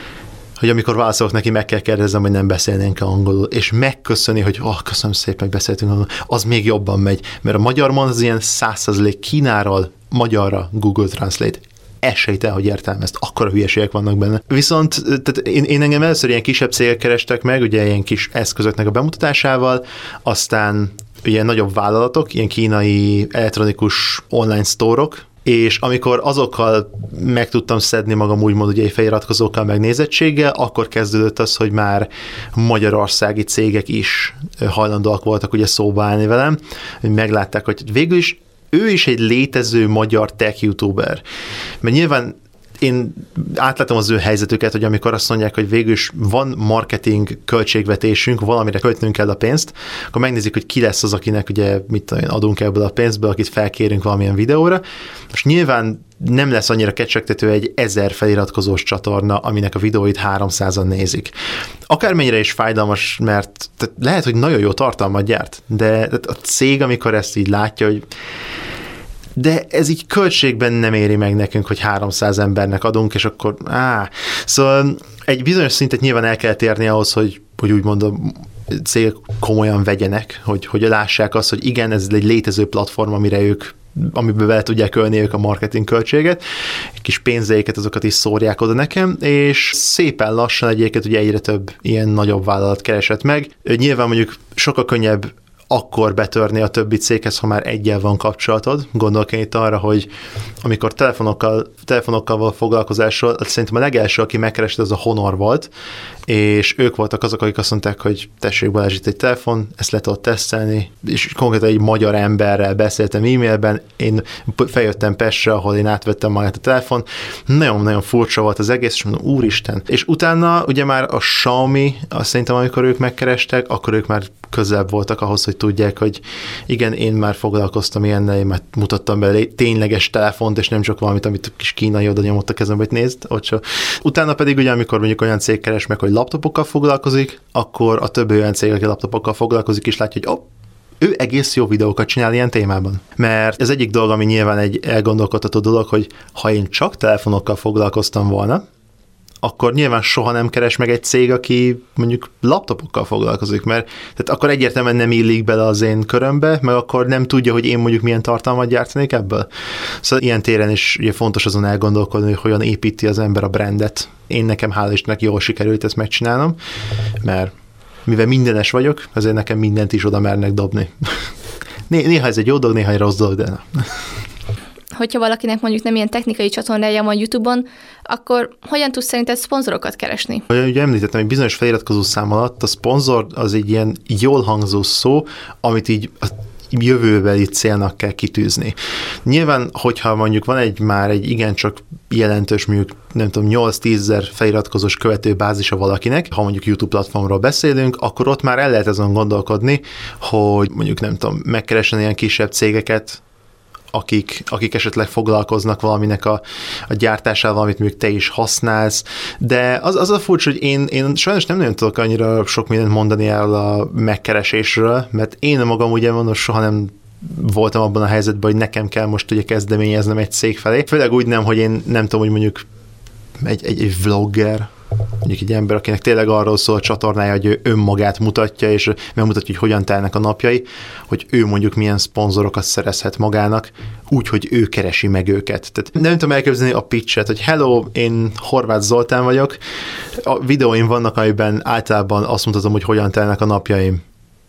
hogy amikor válaszolok neki, meg kell kérdeznem, hogy nem beszélnénk angolul, és megköszöni, hogy oh, köszönöm szépen, hogy beszéltünk angolul, az még jobban megy, mert a magyar mond az ilyen száz százalék Kínáról magyarra Google Translate. Esélytel, hogy értelmezt, akkora hülyeségek vannak benne. Viszont tehát én, én engem először ilyen kisebb cégek kerestek meg, ugye ilyen kis eszközöknek a bemutatásával, aztán ilyen nagyobb vállalatok, ilyen kínai elektronikus online sztórok, és amikor azokkal meg tudtam szedni magam úgymond ugye feliratkozókkal, meg nézettséggel, akkor kezdődött az, hogy már magyarországi cégek is hajlandóak voltak ugye szóba állni velem, hogy meglátták, hogy végül is ő is egy létező magyar tech youtuber. Mert nyilván én átlátom az ő helyzetüket, hogy amikor azt mondják, hogy végül is van marketing költségvetésünk, valamire költnünk kell a pénzt, akkor megnézik, hogy ki lesz az, akinek ugye mit tudom, adunk ebből a pénzből, akit felkérünk valamilyen videóra. Most nyilván nem lesz annyira kecsegtető egy ezer feliratkozós csatorna, aminek a videóit háromszázan nézik. Akármennyire is fájdalmas, mert lehet, hogy nagyon jó tartalmat gyárt, de a cég, amikor ezt így látja, hogy de ez így költségben nem éri meg nekünk, hogy háromszáz embernek adunk, és akkor á. Szóval egy bizonyos szintet nyilván el kell térni ahhoz, hogy, hogy úgymond a cégek komolyan vegyenek, hogy, hogy lássák azt, hogy igen, ez egy létező platform, amire ők amiből bele tudják ölni ők a marketing költséget, kis pénzeiket, azokat is szórják oda nekem, és szépen lassan egyébként ugye egyre több ilyen nagyobb vállalat keresett meg. Nyilván mondjuk sokkal könnyebb akkor betörni a többi céghez, ha már egyel van kapcsolatod. Gondolok én itt arra, hogy amikor telefonokkal, telefonokkal való foglalkozásról, szerintem a legelső, aki megkeresett, az a Honor volt, és ők voltak azok, akik azt mondták, hogy tessék Balázs, itt egy telefon, ezt le tudod tesztelni, és konkrétan egy magyar emberrel beszéltem e-mailben, én feljöttem Pestre, ahol én átvettem magát a telefon, nagyon-nagyon furcsa volt az egész, és mondom, úristen. És utána ugye már a Xiaomi, azt szerintem amikor ők megkerestek, akkor ők már közelebb voltak ahhoz, hogy tudják, hogy igen, én már foglalkoztam ilyennel, én már mutattam be tényleges telefont, és nem csak valamit, amit a kis kínai oda nyomott a kezembe, hogy nézd, ott so. Utána pedig ugye, amikor mondjuk olyan cég keres meg, hogy laptopokkal foglalkozik, akkor a többi olyan cég, aki laptopokkal foglalkozik, és látja, hogy oh, ő egész jó videókat csinál ilyen témában. Mert ez egyik dolog, ami nyilván egy elgondolkodható dolog, hogy ha én csak telefonokkal foglalkoztam volna, akkor nyilván soha nem keres meg egy cég, aki mondjuk laptopokkal foglalkozik, mert tehát akkor egyértelműen nem illik bele az én körömbe, meg akkor nem tudja, hogy én mondjuk milyen tartalmat gyártanék ebből. Szóval ilyen téren is ugye fontos azon elgondolkodni, hogy hogyan építi az ember a brandet. Én nekem hál' Istennek jól sikerült ezt megcsinálnom, mert mivel mindenes vagyok, ezért nekem mindent is oda mernek dobni. Néha ez egy jó dolog, néha egy rossz dolog, de nem. Hogyha valakinek mondjuk nem ilyen technikai csatornája van YouTube-on, akkor hogyan tudsz szerinted szponzorokat keresni? Ugye említettem, hogy bizonyos feliratkozó szám alatt a szponzor az egy ilyen jól hangzó szó, amit így a jövőbeli célnak kell kitűzni. Nyilván, hogyha mondjuk van egy már egy igencsak jelentős, mondjuk nem tudom, nyolc-tízezer feliratkozós követőbázisa valakinek, ha mondjuk YouTube platformról beszélünk, akkor ott már el lehet azon gondolkodni, hogy mondjuk nem tudom, megkeresen ilyen kisebb cégeket, akik, akik esetleg foglalkoznak valaminek a, a gyártásával, amit mondjuk te is használsz, de az, az a furcsa, hogy én, én sajnos nem nagyon tudok annyira sok mindent mondani el a megkeresésről, mert én magam ugye mondom, soha nem voltam abban a helyzetben, hogy nekem kell most ugye kezdeményeznem egy cég felé. Főleg úgy nem, hogy én nem tudom, hogy mondjuk egy, egy, egy vlogger, mondjuk egy ember, akinek tényleg arról szól a csatornája, hogy ő önmagát mutatja, és megmutatja, hogy hogyan telnek a napjai, hogy ő mondjuk milyen szponzorokat szerezhet magának, úgy, hogy ő keresi meg őket. Tehát nem tudom elképzelni a pitchet, hogy hello, én Horváth Zoltán vagyok, a videóim vannak, amiben általában azt mutatom, hogy hogyan telnek a napjaim.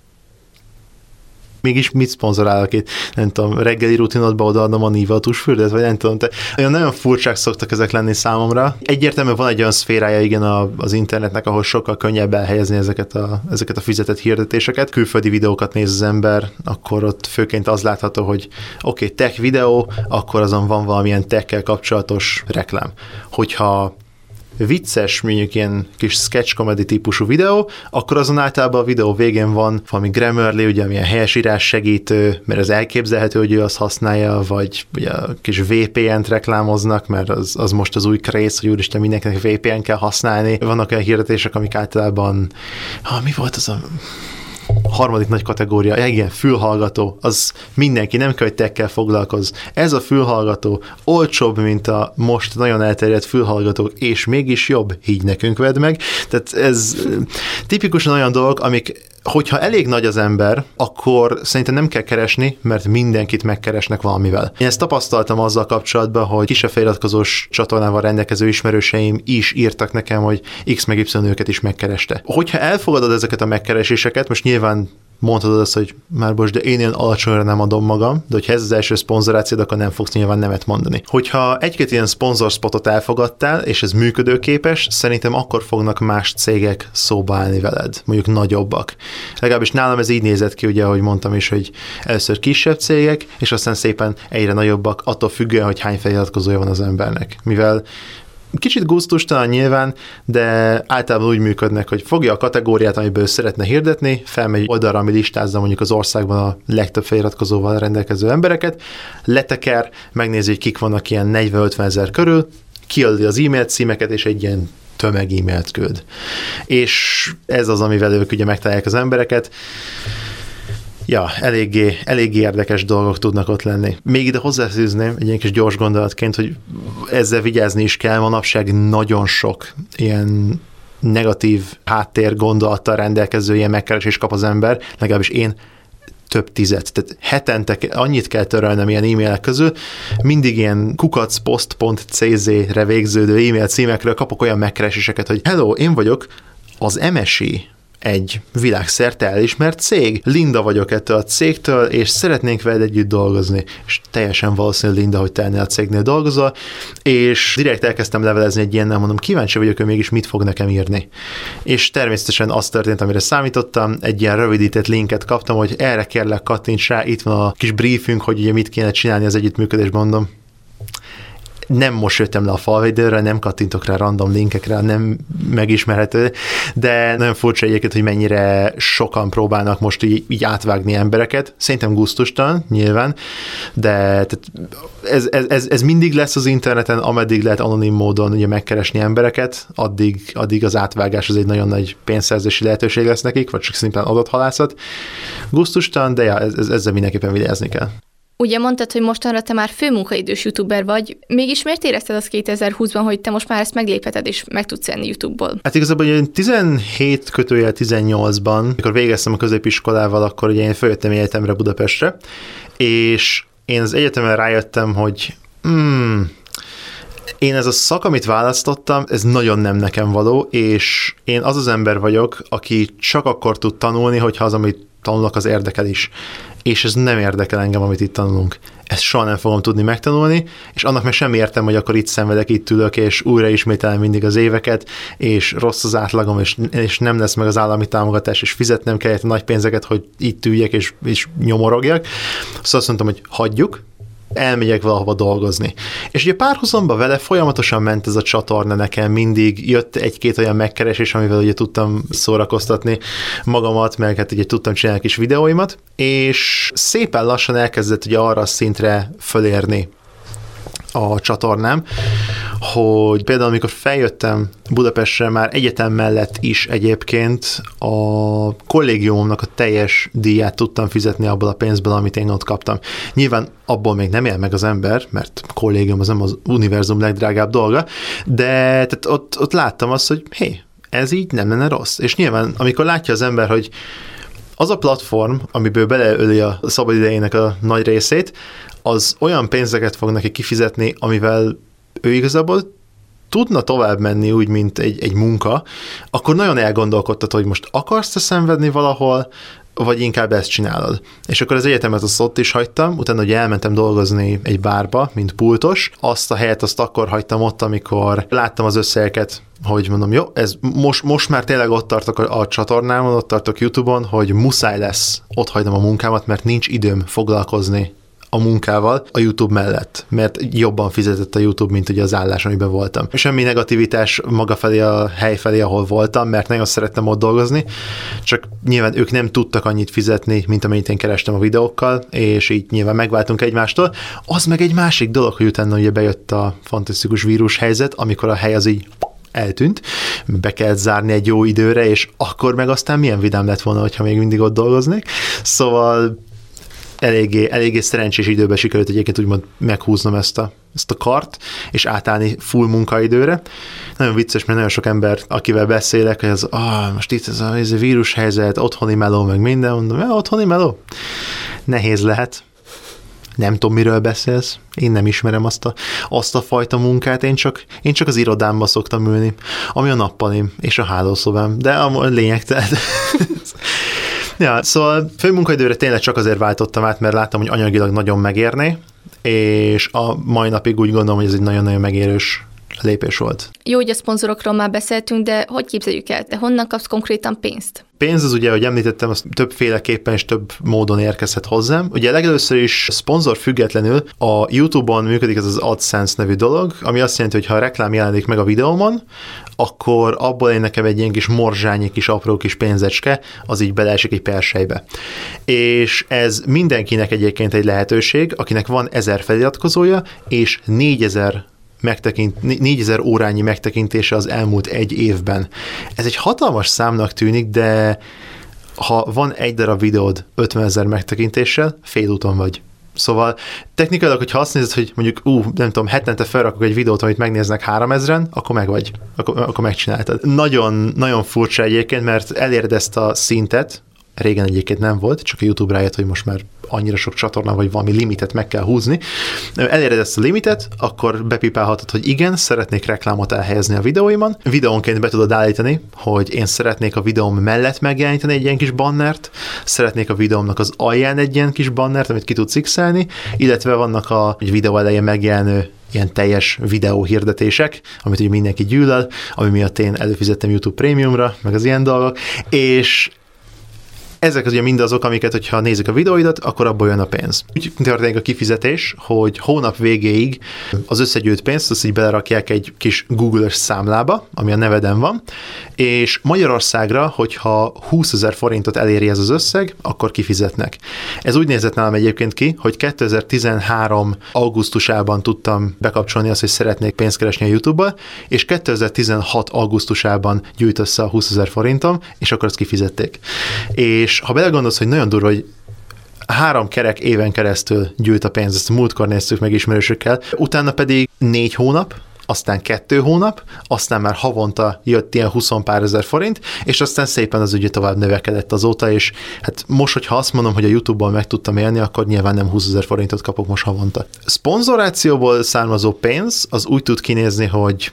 Mégis mit szponzorálok itt? Nem tudom, reggeli rutinodba odaadom a Niva tusfürdet, vagy nem tudom, te olyan nagyon furcsák szoktak ezek lenni számomra. Egyértelműen van egy olyan szférája, igen, a, az internetnek, ahol sokkal könnyebb elhelyezni ezeket a, ezeket a fizetett hirdetéseket. Külföldi videókat néz az ember, akkor ott főként az látható, hogy oké, okay, tech videó, akkor azon van valamilyen tech-kel kapcsolatos reklám. Hogyha vicces, mondjuk ilyen kis sketch comedy típusú videó, akkor azon általában a videó végén van valami Grammarly, ugye milyen helyesírás segítő, mert az elképzelhető, hogy ő azt használja, vagy ugye a kis vé pé en-t reklámoznak, mert az, az most az új krész, hogy úristen, mindenkinek vé pé en kell használni. Vannak olyan hirdetések, amik általában, ha mi volt az a harmadik nagy kategória, igen, fülhallgató, az mindenki, nem kell, hogy tekkel foglalkozz. Ez a fülhallgató olcsóbb, mint a most nagyon elterjedt fülhallgatók, és mégis jobb, higgy nekünk, vedd meg. Tehát ez tipikusan olyan dolgok, amik, hogyha elég nagy az ember, akkor szerintem nem kell keresni, mert mindenkit megkeresnek valamivel. Én ezt tapasztaltam azzal kapcsolatban, hogy kisebb feliratkozós csatornával rendelkező ismerőseim is írtak nekem, hogy X meg Y őket is megkereste. Hogyha elfogadod ezeket a megkereséseket, most nyilván mondhatod azt, hogy már most, de én ilyen alacsonyra nem adom magam, de hogyha ez az első szponzorációd, akkor nem fogsz nyilván nemet mondani. Hogyha egy-két ilyen szponzorspotot elfogadtál, és ez működőképes, szerintem akkor fognak más cégek szóba állni veled, mondjuk nagyobbak. Legalábbis nálam ez így nézett ki, ugye, ahogy mondtam is, hogy először kisebb cégek, és aztán szépen egyre nagyobbak, attól függően, hogy hány feliratkozója van az embernek. Mivel kicsit gusztustalan nyilván, de általában úgy működnek, hogy fogja a kategóriát, amiből szeretne hirdetni, felmegy oldalra, ami listázza mondjuk az országban a legtöbb feliratkozóval rendelkező embereket, leteker, megnézi, hogy kik vannak ilyen negyven-ötven ezer körül, kiadja az e-mail címeket, és egy ilyen tömeg e-mailt küld. És ez az, amivel ők ugye megtalálják az embereket. Ja, eléggé, eléggé érdekes dolgok tudnak ott lenni. Még ide hozzáfűzném egy ilyen kis gyors gondolatként, hogy ezzel vigyázni is kell, manapság nagyon sok ilyen negatív háttér gondolattal rendelkező ilyen megkeresés kap az ember, legalábbis én több tizet. Tehát hetente annyit kell törölnem ilyen e-mailek közül, mindig ilyen kukacpost pont cé zé-re végződő e-mail címekről kapok olyan megkereséseket, hogy hello, én vagyok az em es i, egy világszerte elismert cég. Linda vagyok ettől a cégtől, és szeretnénk veled együtt dolgozni. És teljesen valószínű, Linda, hogy te ennél a cégnél dolgozol, és direkt elkezdtem levelezni egy ilyennel, mondom, kíváncsi vagyok, hogy mégis mit fog nekem írni. És természetesen az történt, amire számítottam, egy ilyen rövidített linket kaptam, hogy erre kérlek, kattints rá, itt van a kis briefünk, hogy ugye mit kéne csinálni az együttműködésben, mondom. Nem most jöttem le a falvédőre, nem kattintok rá random linkekre, nem megismerhető, de nagyon furcsa egyébként, hogy mennyire sokan próbálnak most így, így átvágni embereket. Szerintem gusztustalan, nyilván, de ez, ez, ez, ez mindig lesz az interneten, ameddig lehet anonim módon ugye megkeresni embereket, addig, addig az átvágás az egy nagyon nagy pénzszerzési lehetőség lesz nekik, vagy csak szimplán adathalászat. Gusztustalan, de ja, ez, ez, ezzel mindenképpen vigyázni kell. Ugye mondtad, hogy mostanra te már főmunkaidős youtuber vagy, mégis miért érezted azt kétezer-húszban, hogy te most már ezt meglépheted és meg tudsz enni YouTube-ból? Hát igazából én tizenhét kötőjel tizennyolcban, amikor végeztem a középiskolával, akkor ugye én följöttem egyetemre Budapestre, és én az egyetemen rájöttem, hogy hmm, én ez a szak, amit választottam, ez nagyon nem nekem való, és én az az ember vagyok, aki csak akkor tud tanulni, hogyha az, amit tanulok, az érdekel is. És ez nem érdekel engem, amit itt tanulunk. Ezt soha nem fogom tudni megtanulni, és annak meg sem értem, hogy akkor itt szenvedek, itt ülök, és újra ismételem mindig az éveket, és rossz az átlagom, és, és nem lesz meg az állami támogatás, és fizetnem kell a nagy pénzeket, hogy itt üljek, és, és nyomorogjak. Szóval azt mondtam, hogy hagyjuk, elmegyek valahova dolgozni. És ugye párhuzamban vele folyamatosan ment ez a csatorna nekem, mindig jött egy-két olyan megkeresés, amivel ugye tudtam szórakoztatni magamat, meg hát ugye tudtam csinálni kis videóimat, és szépen lassan elkezdett ugye arra a szintre fölérni a csatornám, hogy például amikor feljöttem Budapestre, már egyetem mellett is egyébként a kollégiumomnak a teljes díját tudtam fizetni abból a pénzből, amit én ott kaptam. Nyilván abból még nem él meg az ember, mert kollégium az nem az univerzum legdrágább dolga, de tehát ott, ott láttam azt, hogy hé, ez így nem lenne rossz. És nyilván, amikor látja az ember, hogy az a platform, amiből beleöli a szabadidejének a nagy részét, az olyan pénzeket fog neki kifizetni, amivel ő igazából tudna tovább menni úgy, mint egy, egy munka, akkor nagyon elgondolkodtat, hogy most akarsz-e szenvedni valahol, vagy inkább ezt csinálod. És akkor az egyetemet azt ott is hagytam, utána ugye elmentem dolgozni egy bárba, mint pultos. Azt a helyet azt akkor hagytam ott, amikor láttam az összegeket, hogy mondom, jó, ez most, most már tényleg ott tartok a, a csatornámon, ott tartok YouTube-on, hogy muszáj lesz ott hagynom a munkámat, mert nincs időm foglalkozni a munkával a YouTube mellett, mert jobban fizetett a YouTube, mint ugye az állás, amiben voltam. Semmi negativitás maga felé a hely felé, ahol voltam, mert nagyon szerettem ott dolgozni, csak nyilván ők nem tudtak annyit fizetni, mint amennyit én kerestem a videókkal, és így nyilván megváltunk egymástól. Az meg egy másik dolog, hogy utána ugye bejött a fantasztikus vírus helyzet, amikor a hely az így eltűnt, be kellett zárni egy jó időre, és akkor meg aztán milyen vidám lett volna, hogyha még mindig ott dolgoznék. Szóval eléggé, eléggé szerencsés időben sikerült egyébként úgymond meghúznom ezt a, ezt a kart, és átállni full munkaidőre. Nagyon vicces, mert nagyon sok ember, akivel beszélek, hogy az, ah, most itt ez a, ez a vírushelyzet, otthoni meló, meg minden, mondom, ja, otthoni meló? Nehéz lehet. Nem tudom, miről beszélsz. Én nem ismerem azt a, azt a fajta munkát, én csak, én csak az irodámba szoktam ülni, ami a nappalim és a hálószobám, de a lényegtelen. Ja, szóval főmunkaidőre tényleg csak azért váltottam át, mert láttam, hogy anyagilag nagyon megérné, és a mai napig úgy gondolom, hogy ez egy nagyon-nagyon megérős lépés volt. Jó, hogy a szponzorokról már beszéltünk, de hogy képzeljük el? De honnan kapsz konkrétan pénzt? Pénz az ugye, ahogy említettem, az többféleképpen és több módon érkezhet hozzám. Ugye legelőször is szponzor függetlenül a YouTube-on működik ez az AdSense nevű dolog, ami azt jelenti, hogy ha a reklám jelenik meg a videómon, akkor abból én nekem egy ilyen kis morzsányi kis apró kis pénzecske, az így beleesik egy persejbe. És ez mindenkinek egyébként egy lehetőség, akinek van ezer feliratkozója, és négyezer megtekint, négyezer órányi megtekintése az elmúlt egy évben. Ez egy hatalmas számnak tűnik, de ha van egy darab videód ötvenezer megtekintéssel, félúton vagy. Szóval technikailag, hogyha azt nézed, hogy mondjuk, ú, nem tudom, hetente felrakok egy videót, amit megnéznek háromezren, akkor meg vagy, akkor, akkor megcsináltad. Nagyon, nagyon furcsa egyébként, mert eléred ezt a szintet, régen egyébként nem volt, csak a YouTube rájött, hogy most már annyira sok csatorna, vagy valami limitet meg kell húzni. Eléred ezt a limitet, akkor bepipálhatod, hogy igen, szeretnék reklámot elhelyezni a videóimon. Videónként be tudod állítani, hogy én szeretnék a videóm mellett megjeleníteni egy ilyen kis bannert, szeretnék a videómnak az alján egy ilyen kis bannert, amit ki tudsz x-elni, illetve vannak a egy videó elején megjelenő ilyen teljes videó hirdetések, amit ugye mindenki gyűlöl, ami miatt én előfizettem YouTube Premiumra, meg az ilyen dolgok, és ezek az ugye mind azok, amiket, hogyha nézik a videóidat, akkor abból jön a pénz. Úgy történik a kifizetés, hogy hónap végéig az összegyűjt pénzt, azt így belerakják egy kis Google-ös számlába, ami a neveden van, és Magyarországra, hogyha húszezer forintot eléri ez az összeg, akkor kifizetnek. Ez úgy nézett nálam egyébként ki, hogy kétezer-tizenhárom augusztusában tudtam bekapcsolni azt, hogy szeretnék pénzt keresni a YouTube-ból, és kétezer-tizenhat augusztusában gyűjt össze a húszezer forintom, és akkor azt kifizették. És És ha belegondolsz, hogy nagyon durva, hogy három kerek éven keresztül gyűjt a pénz, ezt múltkor néztük meg ismerősökkel, utána pedig négy hónap, aztán kettő hónap, aztán már havonta jött ilyen húsz pár ezer forint, és aztán szépen az ugye tovább növekedett azóta, és hát most, hogyha azt mondom, hogy a YouTube-ból meg tudtam élni, akkor nyilván nem húszezer forintot kapok most havonta. Szponzorációból származó pénz az úgy tud kinézni, hogy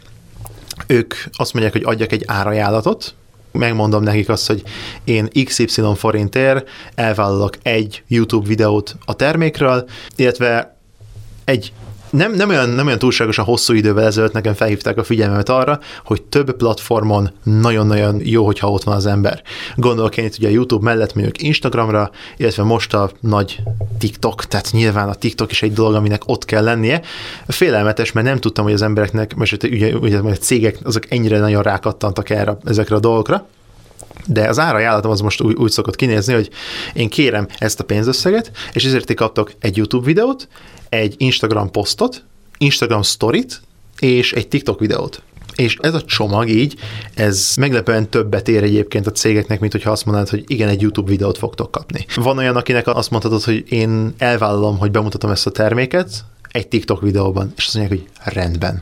ők azt mondják, hogy adjak egy árajánlatot, megmondom nekik azt, hogy én iksz ipszilon forintért elvállalok egy YouTube videót a termékről, illetve egy nem, nem, olyan, nem olyan túlságosan hosszú idővel ezelőtt nekem felhívták a figyelmemet arra, hogy több platformon nagyon-nagyon jó, hogyha ott van az ember. Gondolok én itt ugye a YouTube mellett mondjuk Instagramra, illetve most a nagy TikTok, tehát nyilván a TikTok is egy dolog, aminek ott kell lennie. Félelmetes, mert nem tudtam, hogy az embereknek, most ugye, ugye a cégek azok ennyire nagyon rákattantak erre, ezekre a dolgokra, de az árajánlatom az most úgy, úgy szokott kinézni, hogy én kérem ezt a pénzösszeget, és ezért ti kaptok egy YouTube videót, egy Instagram posztot, Instagram sztorit, és egy TikTok videót. És ez a csomag így, ez meglepően többet ér egyébként a cégeknek, mint hogyha azt mondanád, hogy igen, egy YouTube videót fogtok kapni. Van olyan, akinek azt mondhatod, hogy én elvállalom, hogy bemutatom ezt a terméket egy TikTok videóban, és azt mondják, hogy rendben.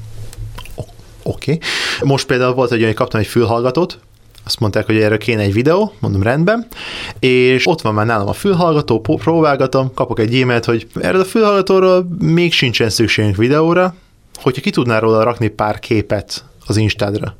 Oké. Okay. Most például volt egy olyan, hogy kaptam egy fülhallgatót, azt mondták, hogy erről kéne egy videó, mondom rendben, és ott van már nálam a fülhallgató, próbálgatom, kapok egy e-mailt, hogy erről a fülhallgatóról még sincsen szükségünk videóra, hogyha ki tudnál róla rakni pár képet az Instádra.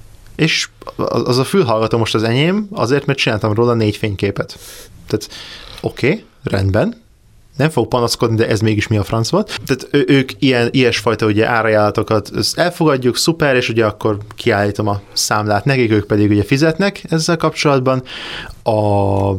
És az a fülhallgató most az enyém, azért, mert csináltam róla négy fényképet. Tehát oké, okay, rendben, nem fog panaszkodni, de ez mégis mi a franc volt. Tehát ők ilyen, ilyesfajta ugye árajánlatokat elfogadjuk, szuper, és ugye akkor kiállítom a számlát nekik, ők pedig ugye fizetnek ezzel kapcsolatban. A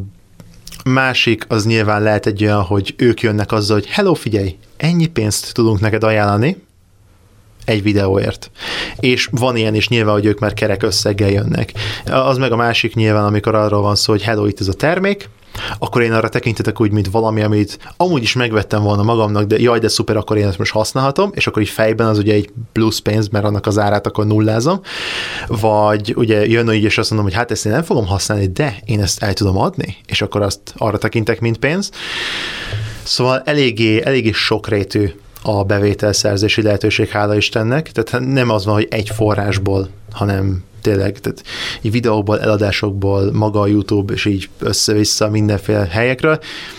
másik az nyilván lehet egy olyan, hogy ők jönnek azzal, hogy hello, figyelj, ennyi pénzt tudunk neked ajánlani egy videóért. És van ilyen is nyilván, hogy ők már kerek összeggel jönnek. Az meg a másik nyilván, amikor arról van szó, hogy hello, itt ez a termék, akkor én arra tekintetek úgy, mint valami, amit amúgy is megvettem volna magamnak, de jaj, de szuper, akkor én ezt most használhatom, és akkor így fejben az ugye egy plusz pénz, mert annak az árát akkor nullázom, vagy ugye jön így, és azt mondom, hogy hát ezt én nem fogom használni, de én ezt el tudom adni, és akkor azt arra tekintek, mint pénz. Szóval eléggé, eléggé sokrétű a bevételszerzési lehetőség, hála Istennek, tehát nem az van, hogy egy forrásból, hanem tényleg, tehát így videókból, eladásokból, maga a YouTube, és így össze-vissza mindenféle helyekről.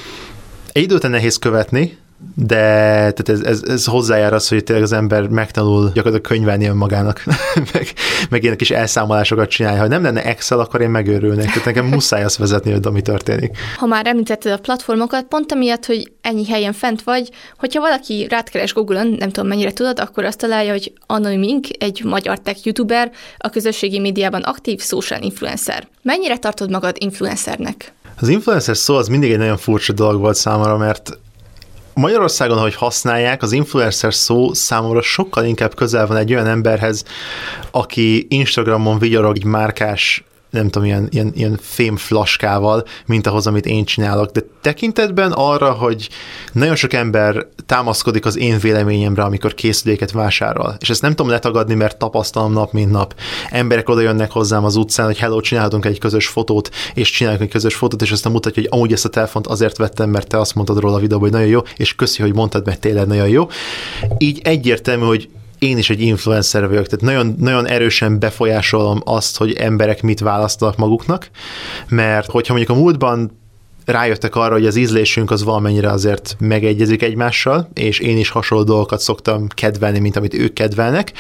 Egy idő után nehéz követni, de tehát ez, ez, ez hozzájár az, hogy tényleg az ember megtanul gyakorlatilag könyvelni önmagának, meg, meg ilyen kis elszámolásokat csinálja. Ha nem lenne Excel, akkor én megőrülnék, tehát nekem muszáj azt vezetni, hogy ami történik. Ha már említetted a platformokat, pont amiatt, hogy ennyi helyen fent vagy, hogyha valaki rád keres Google-on, nem tudom mennyire tudod, akkor azt találja, hogy Anonymink, egy magyar tech youtuber, a közösségi médiában aktív social influencer. Mennyire tartod magad influencernek? Az influencer szó az mindig egy nagyon furcsa dolog volt számomra, mert Magyarországon, ahogy használják, az influencer szó számomra sokkal inkább közel van egy olyan emberhez, aki Instagramon vigyorog egy márkás, nem tudom, ilyen, ilyen, ilyen fémflaskával, mint ahhoz, amit én csinálok. De tekintetben arra, hogy nagyon sok ember támaszkodik az én véleményemre, amikor készüléket vásárol. És ezt nem tudom letagadni, mert tapasztalom nap, mint nap. Emberek oda jönnek hozzám az utcán, hogy hello, csinálhatunk egy közös fotót, és csinálunk egy közös fotót, és aztán mutatja, hogy amúgy ezt a telefont azért vettem, mert te azt mondtad róla a videóban, hogy nagyon jó, és köszi, hogy mondtad, mert tényleg nagyon jó. Így egyértelmű, hogy én is egy influencer vagyok, tehát nagyon, nagyon erősen befolyásolom azt, hogy emberek mit választanak maguknak, mert hogyha mondjuk a múltban rájöttek arra, hogy az ízlésünk az valamennyire azért megegyezik egymással, és én is hasonló dolgokat szoktam kedvelni, mint amit ők kedvelnek,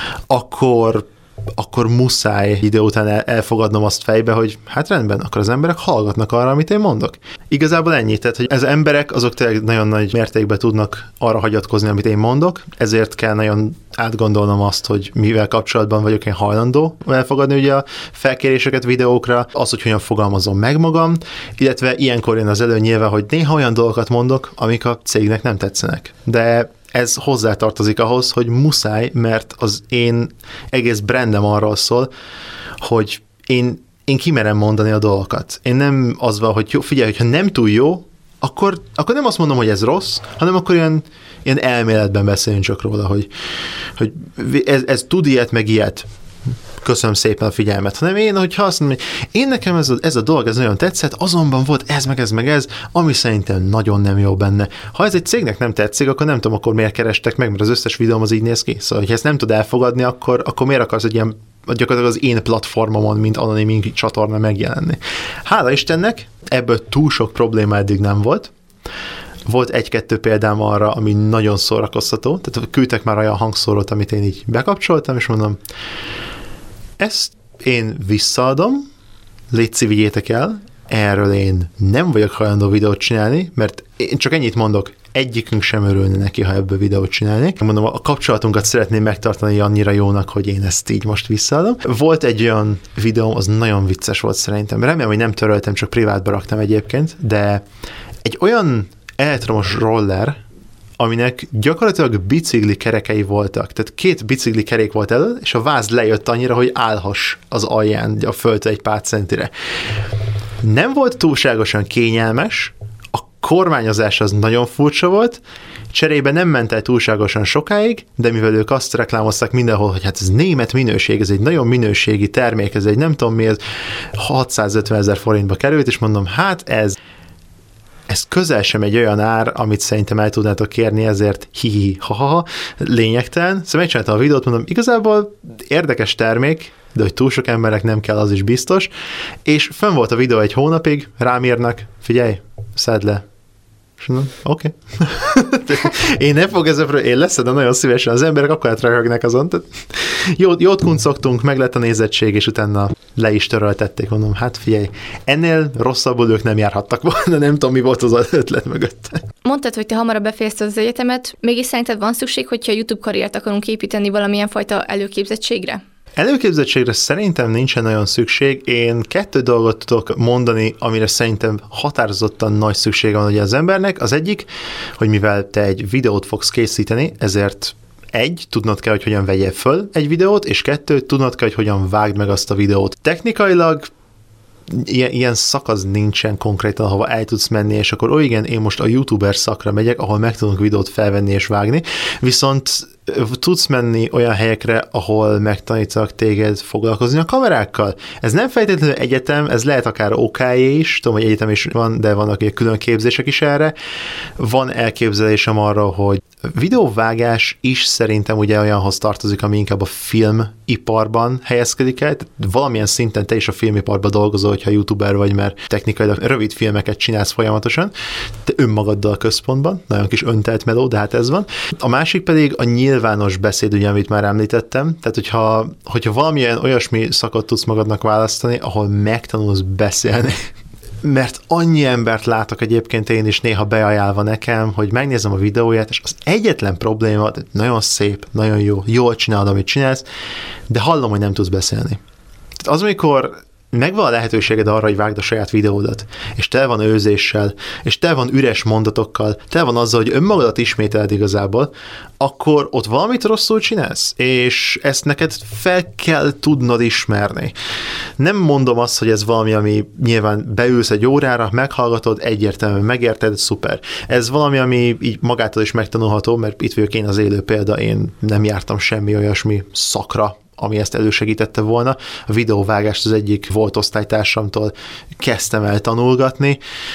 akkor akkor muszáj idő után elfogadnom azt fejbe, hogy hát rendben, akkor az emberek hallgatnak arra, amit én mondok. Igazából ennyi, tehát hogy az emberek azok tényleg nagyon nagy mértékben tudnak arra hagyatkozni, amit én mondok, ezért kell nagyon átgondolnom azt, hogy mivel kapcsolatban vagyok én hajlandó elfogadni ugye a felkéréseket videókra, az, hogy hogyan fogalmazom meg magam, illetve ilyenkor jön az elő nyilván, hogy néha olyan dolgokat mondok, amik a cégnek nem tetszenek. De ez hozzátartozik ahhoz, hogy muszáj, mert az én egész brandem arról szól, hogy én, én kimerem mondani a dolgokat. Én nem az van, hogy jó, figyelj, hogyha nem túl jó, akkor, akkor nem azt mondom, hogy ez rossz, hanem akkor ilyen, ilyen elméletben beszélünk csak róla, hogy, hogy ez, ez tud ilyet, meg ilyet. Köszönöm szépen a figyelmet. Hanem én, hogyha azt mondom, hogy én nekem ez a, ez a dolog, ez nagyon tetszett, azonban volt ez, meg ez, meg ez, ami szerintem nagyon nem jó benne. Ha ez egy cégnek nem tetszik, akkor nem tudom, akkor miért kerestek meg, mert az összes videóm az így néz ki. Szóval, ha ezt nem tud elfogadni, akkor, akkor miért akarsz egy ilyen, gyakorlatilag az én platformomon, mint Anonymink csatorna megjelenni. Hála Istennek, ebből túl sok probléma eddig nem volt. Volt egy-kettő példám arra, ami nagyon szórakoztató, tehát küldtek már olyan hangszórót, amit én így bekapcsoltam, és mondom, ezt én visszaadom, légy szív, vigyétek el, erről én nem vagyok hajlandó videót csinálni, mert én csak ennyit mondok, egyikünk sem örülne neki, ha ebből videót csinálnék. Mondom, a kapcsolatunkat szeretném megtartani annyira jónak, hogy én ezt így most visszaadom. Volt egy olyan videóm, az nagyon vicces volt szerintem. Remélem, hogy nem töröltem, csak privátba raktam egyébként, de egy olyan elektromos roller, aminek gyakorlatilag bicikli kerekei voltak. Tehát két bicikli kerék volt elő, és a váz lejött annyira, hogy állhass az alján, a földtől egy pár centire. Nem volt túlságosan kényelmes, a kormányozás az nagyon furcsa volt, cserébe nem ment el túlságosan sokáig, de mivel ők azt reklámozták mindenhol, hogy hát ez német minőség, ez egy nagyon minőségi termék, ez egy nem tudom mi, ez hatszázötven ezer forintba került, és mondom, hát ez ez közel sem egy olyan ár, amit szerintem el tudnátok kérni, ezért hi-hi, ha-ha-ha, lényegtelen. Szóval megcsináltam a videót, mondom, igazából érdekes termék, de hogy túl sok embernek nem kell, az is biztos, és fönn volt a videó egy hónapig, rám írnak, figyelj, szedd le. Oké. Okay. Én nem fog ezzel, én leszedem nagyon szívesen, az emberek akkor átragagnak azon. Jót, jót kuncogtunk, meg lett a nézettség, és utána le is töröltették, mondom, hát figyelj, ennél rosszabbul ők nem járhattak volna, nem tudom, mi volt az ötlet mögött. Mondtad, hogy te hamarabb befejezted az egyetemet, mégis szerinted van szükség, hogyha YouTube karriert akarunk építeni valamilyen fajta előképzettségre? Előképzettségre szerintem nincsen nagyon szükség. Én kettő dolgot tudok mondani, amire szerintem határozottan nagy szüksége van ugye az embernek. Az egyik, hogy mivel te egy videót fogsz készíteni, ezért egy, tudnod kell, hogy hogyan vegyél föl egy videót, és kettő, tudnod kell, hogy hogyan vágd meg azt a videót. Technikailag ilyen, ilyen szakasz nincsen konkrétan, ahova el tudsz menni, és akkor ó, igen, én most a youtuber szakra megyek, ahol meg tudunk videót felvenni és vágni, viszont tudsz menni olyan helyekre, ahol megtanítanak téged foglalkozni a kamerákkal. Ez nem feltétlenül egyetem, ez lehet akár ó ká jé is, tudom, hogy egyetem is van, de vannak ilyen külön képzések is erre. Van elképzelésem arra, hogy videóvágás is szerintem ugye olyanhoz tartozik, ami inkább a filmiparban helyezkedik el. Tehát valamilyen szinten te is a filmiparban dolgozol, hogyha youtuber vagy, mert technikailag rövid filmeket csinálsz folyamatosan, te önmagaddal a központban, nagyon kis öntelt meló, de hát ez van. A másik pedig a nyilvános beszéd, ugye, amit már említettem. Tehát, hogyha, hogyha valamilyen olyasmi szakot tudsz magadnak választani, ahol megtanulsz beszélni, mert annyi embert látok egyébként én is néha beajánlva nekem, hogy megnézem a videóját, és az egyetlen probléma, nagyon szép, nagyon jó, jól csinálod, amit csinálsz, de hallom, hogy nem tudsz beszélni. Tehát az, amikor megvan a lehetőséged arra, hogy vágd a saját videódat, és te van őzéssel, és te van üres mondatokkal, te van azzal, hogy önmagadat ismételed igazából, akkor ott valamit rosszul csinálsz, és ezt neked fel kell tudnod ismerni. Nem mondom azt, hogy ez valami, ami nyilván beülsz egy órára, meghallgatod, egyértelműen megérted, szuper. Ez valami, ami így magától is megtanulható, mert itt vagyok én az élő példa, én nem jártam semmi olyasmi szakra, ami ezt elősegítette volna. A videóvágást az egyik volt osztálytársamtól kezdtem el tanulgatni.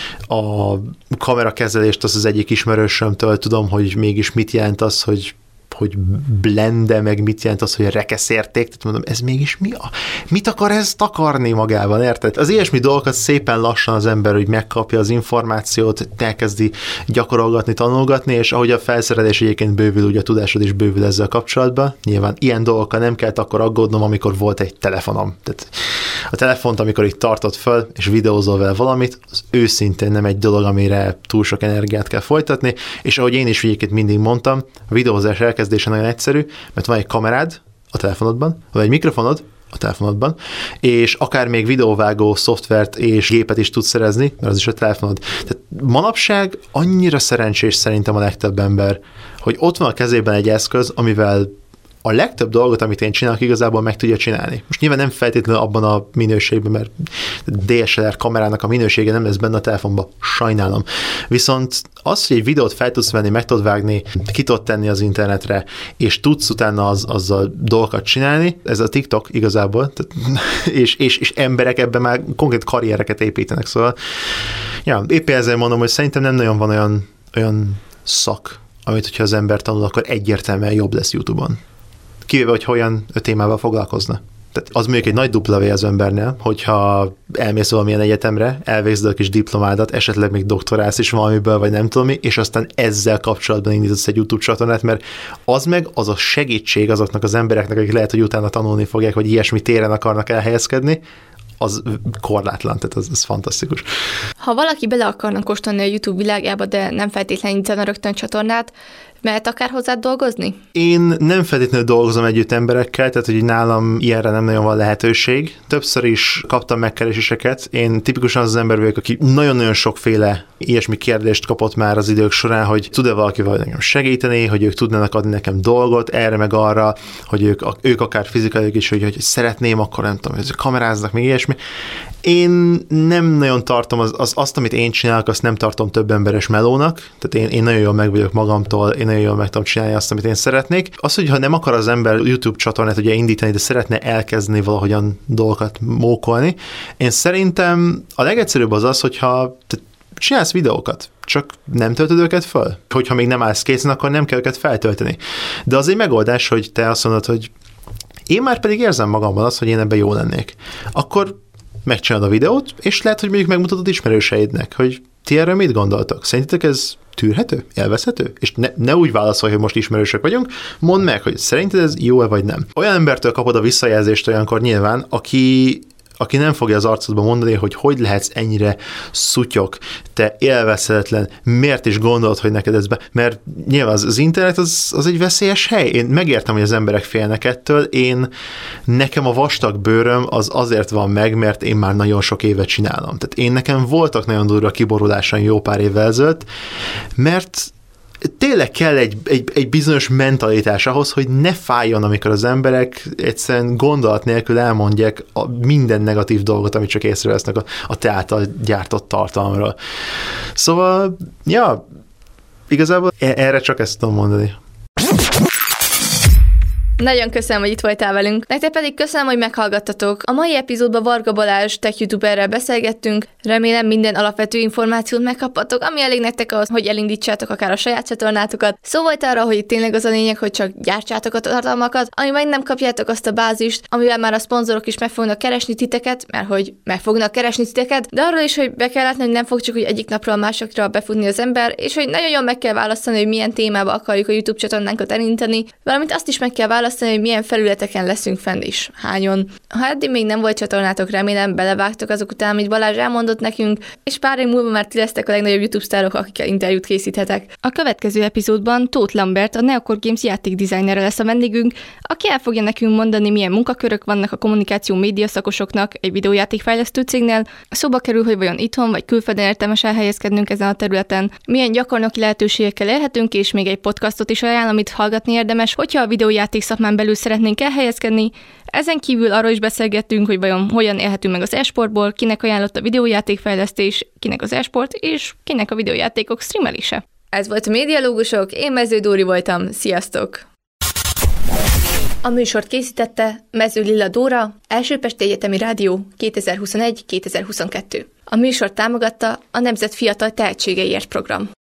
A kamerakezelést az az egyik ismerősömtől tudom, hogy mégis mit jelent az, hogy hogy blende, meg mit jelent az, hogy rekeszérték, tehát mondom, ez mégis mi a... Mit akar ez takarni magában, érted? Az ilyesmi dolgokat szépen lassan az ember, hogy megkapja az információt, elkezdi gyakorolgatni, tanulgatni, és ahogy a felszerelés egyébként bővül, ugye a tudásod is bővül ezzel kapcsolatban. Nyilván ilyen dolgokkal nem kellett akkor aggódnom, amikor volt egy telefonom. Tehát a telefont, amikor itt tartod föl, és videózol vele valamit, az őszintén nem egy dolog, amire túl sok energiát kell folytatni, és ahogy én is egyébként mindig mondtam, a videózás elkezdése nagyon egyszerű, mert van egy kamerád a telefonodban, van egy mikrofonod a telefonodban, és akár még videóvágó szoftvert és gépet is tudsz szerezni, mert az is a telefonod. Tehát manapság annyira szerencsés szerintem a legtöbb ember, hogy ott van a kezében egy eszköz, amivel a legtöbb dolgot, amit én csinálok, igazából meg tudja csinálni. Most nyilván nem feltétlenül abban a minőségben, mert dé es el er kamerának a minősége nem lesz benne a telefonban, sajnálom. Viszont az, hogy egy videót fel tudsz venni, meg tudod vágni, ki tudod tenni az internetre, és tudsz utána az, azzal dolgokat csinálni, ez a TikTok igazából, tehát, és, és, és emberek ebben már konkrét karriereket építenek, szóval ja, épp ezzel mondom, hogy szerintem nem nagyon van olyan, olyan szak, amit, hogyha az ember tanul, akkor egyértelműen jobb lesz YouTube-on. Kivéve, hogy olyan témával foglalkozna. Tehát az mondjuk egy nagy dupla vé az embernél, hogyha elmész valamilyen egyetemre, elvégzed a kis diplomádat, esetleg még doktorálsz is valamiből, vagy nem tudom mi, és aztán ezzel kapcsolatban indítasz egy YouTube csatornát, mert az meg az a segítség azoknak az embereknek, akik lehet, hogy utána tanulni fogják, hogy ilyesmi téren akarnak elhelyezkedni, az korlátlan, tehát az, az fantasztikus. Ha valaki bele akarna kóstolni a YouTube világába, de nem feltétlenül nyitana rögtön csatornát, mehet akár hozzád dolgozni? Én nem feltétlenül dolgozom együtt emberekkel, tehát hogy nálam ilyenre nem nagyon van lehetőség. Többször is kaptam megkereséseket. Én tipikusan az az ember vagyok, aki nagyon-nagyon sokféle ilyesmi kérdést kapott már az idők során, hogy tud-e valaki valahogy nekem segíteni, hogy ők tudnának adni nekem dolgot, erre meg arra, hogy ők, ők akár fizikailag is, hogy, hogy szeretném, akkor nem tudom, hogy kameráznak, még ilyesmi. Én nem nagyon tartom az, az, azt, amit én csinálok, azt nem tartom több emberes melónak, tehát én, én nagyon jól meg vagyok magamtól, én nagyon jól meg tudom csinálni azt, amit én szeretnék. Az, hogy ha nem akar az ember YouTube csatornát ugye indítani, de szeretne elkezdeni valahogyan dolgokat mókolni, én szerintem a legegyszerűbb az az, hogyha csinálsz videókat, csak nem töltöd őket föl. Hogyha még nem állsz készen, akkor nem kell őket feltölteni. De az egy megoldás, hogy te azt mondod, hogy én már pedig érzem magamban azt, hogy én ebben jó lennék. Akkor megcsinálod a videót, és lehet, hogy mondjuk megmutatod ismerőseidnek, hogy ti erről mit gondoltok? Szerintetek ez tűrhető? Élvezhető? És ne, ne úgy válaszolj, hogy most ismerősök vagyunk, mondd meg, hogy szerinted ez jó-e vagy nem. Olyan embertől kapod a visszajelzést olyankor nyilván, aki aki nem fogja az arcodba mondani, hogy hogy lehetsz ennyire szutyok, te élvezhetetlen, miért is gondolod, hogy neked ez be... Mert nyilván az, az internet az, az egy veszélyes hely. Én megértem, hogy az emberek félnek ettől. Én, nekem a vastag bőröm az azért van meg, mert én már nagyon sok évet csinálom. Tehát én nekem voltak nagyon durva kiborulásaim jó pár évvel ezelőtt, mert tényleg kell egy, egy, egy bizonyos mentalitás ahhoz, hogy ne fájjon, amikor az emberek egyszerűen gondolat nélkül elmondják a minden negatív dolgot, amit csak észrevesznek a, a te által gyártott tartalomról. Szóval, ja, igazából erre csak ezt tudom mondani. Nagyon köszönöm, hogy itt voltál velünk. Nektek pedig köszönöm, hogy meghallgattatok. A mai epizódban Varga Balázs tech youtuberrel beszélgettünk. Remélem minden alapvető információt megkaphatok, ami elég nektek ahhoz, hogy elindítsátok akár a saját csatornátokat. Szó volt arra, hogy itt tényleg az a lényeg, hogy csak gyártsátok a tartalmakat, ami meg nem kapjátok azt a bázist, amivel már a szponzorok is meg fognak keresni titeket, mert hogy meg fognak keresni titeket, de arról is, hogy be kell látni, hogy nem fog csak úgy egyik napról a másokra befutni az ember, és hogy nagyon jól meg kell választani, hogy milyen témába akarjuk a YouTube csatornánkat elindítani, valamint azt is meg kell választani, hogy milyen felületeken leszünk fenn is, hányon. Ha eddig még nem volt csatornátok, remélem belevágtok azok után, amit Balázs elmondott nekünk, és pár év múlva már ti lesztek a legnagyobb YouTube sztárok, akikkel interjút készíthetek. A következő epizódban Tóth Lambert, a Neocore Games játékdesignere lesz a vendégünk, aki el fogja nekünk mondani, milyen munkakörök vannak a kommunikáció média szakosoknak egy videójátékfejlesztő cégnél. Szóba kerül, hogy vajon itthon vagy külföldön érdemes elhelyezkednünk ezen a területen, milyen gyakornoki lehetőségekkel élhetünk, és még egy podcastot is ajánlom, amit hallgatni érdemes, hogyha a videójáték szakmán belül szeretnénk elhelyezkedni. Ezen kívül arról is beszélgettünk, hogy vajon hogyan élhetünk meg az e-sportból, kinek ajánlott a videójátékfejlesztés, kinek az e-sport, és kinek a videójátékok streamelése. Ez volt a Médialógusok, én Mező Dóri voltam, sziasztok! A műsort készítette Mező Lilla Dóra, Elsőpesti Egyetemi Rádió kétezer-huszonegy kétezer-huszonkettő. A műsort támogatta a Nemzet Fiatal Tehetségeiért program.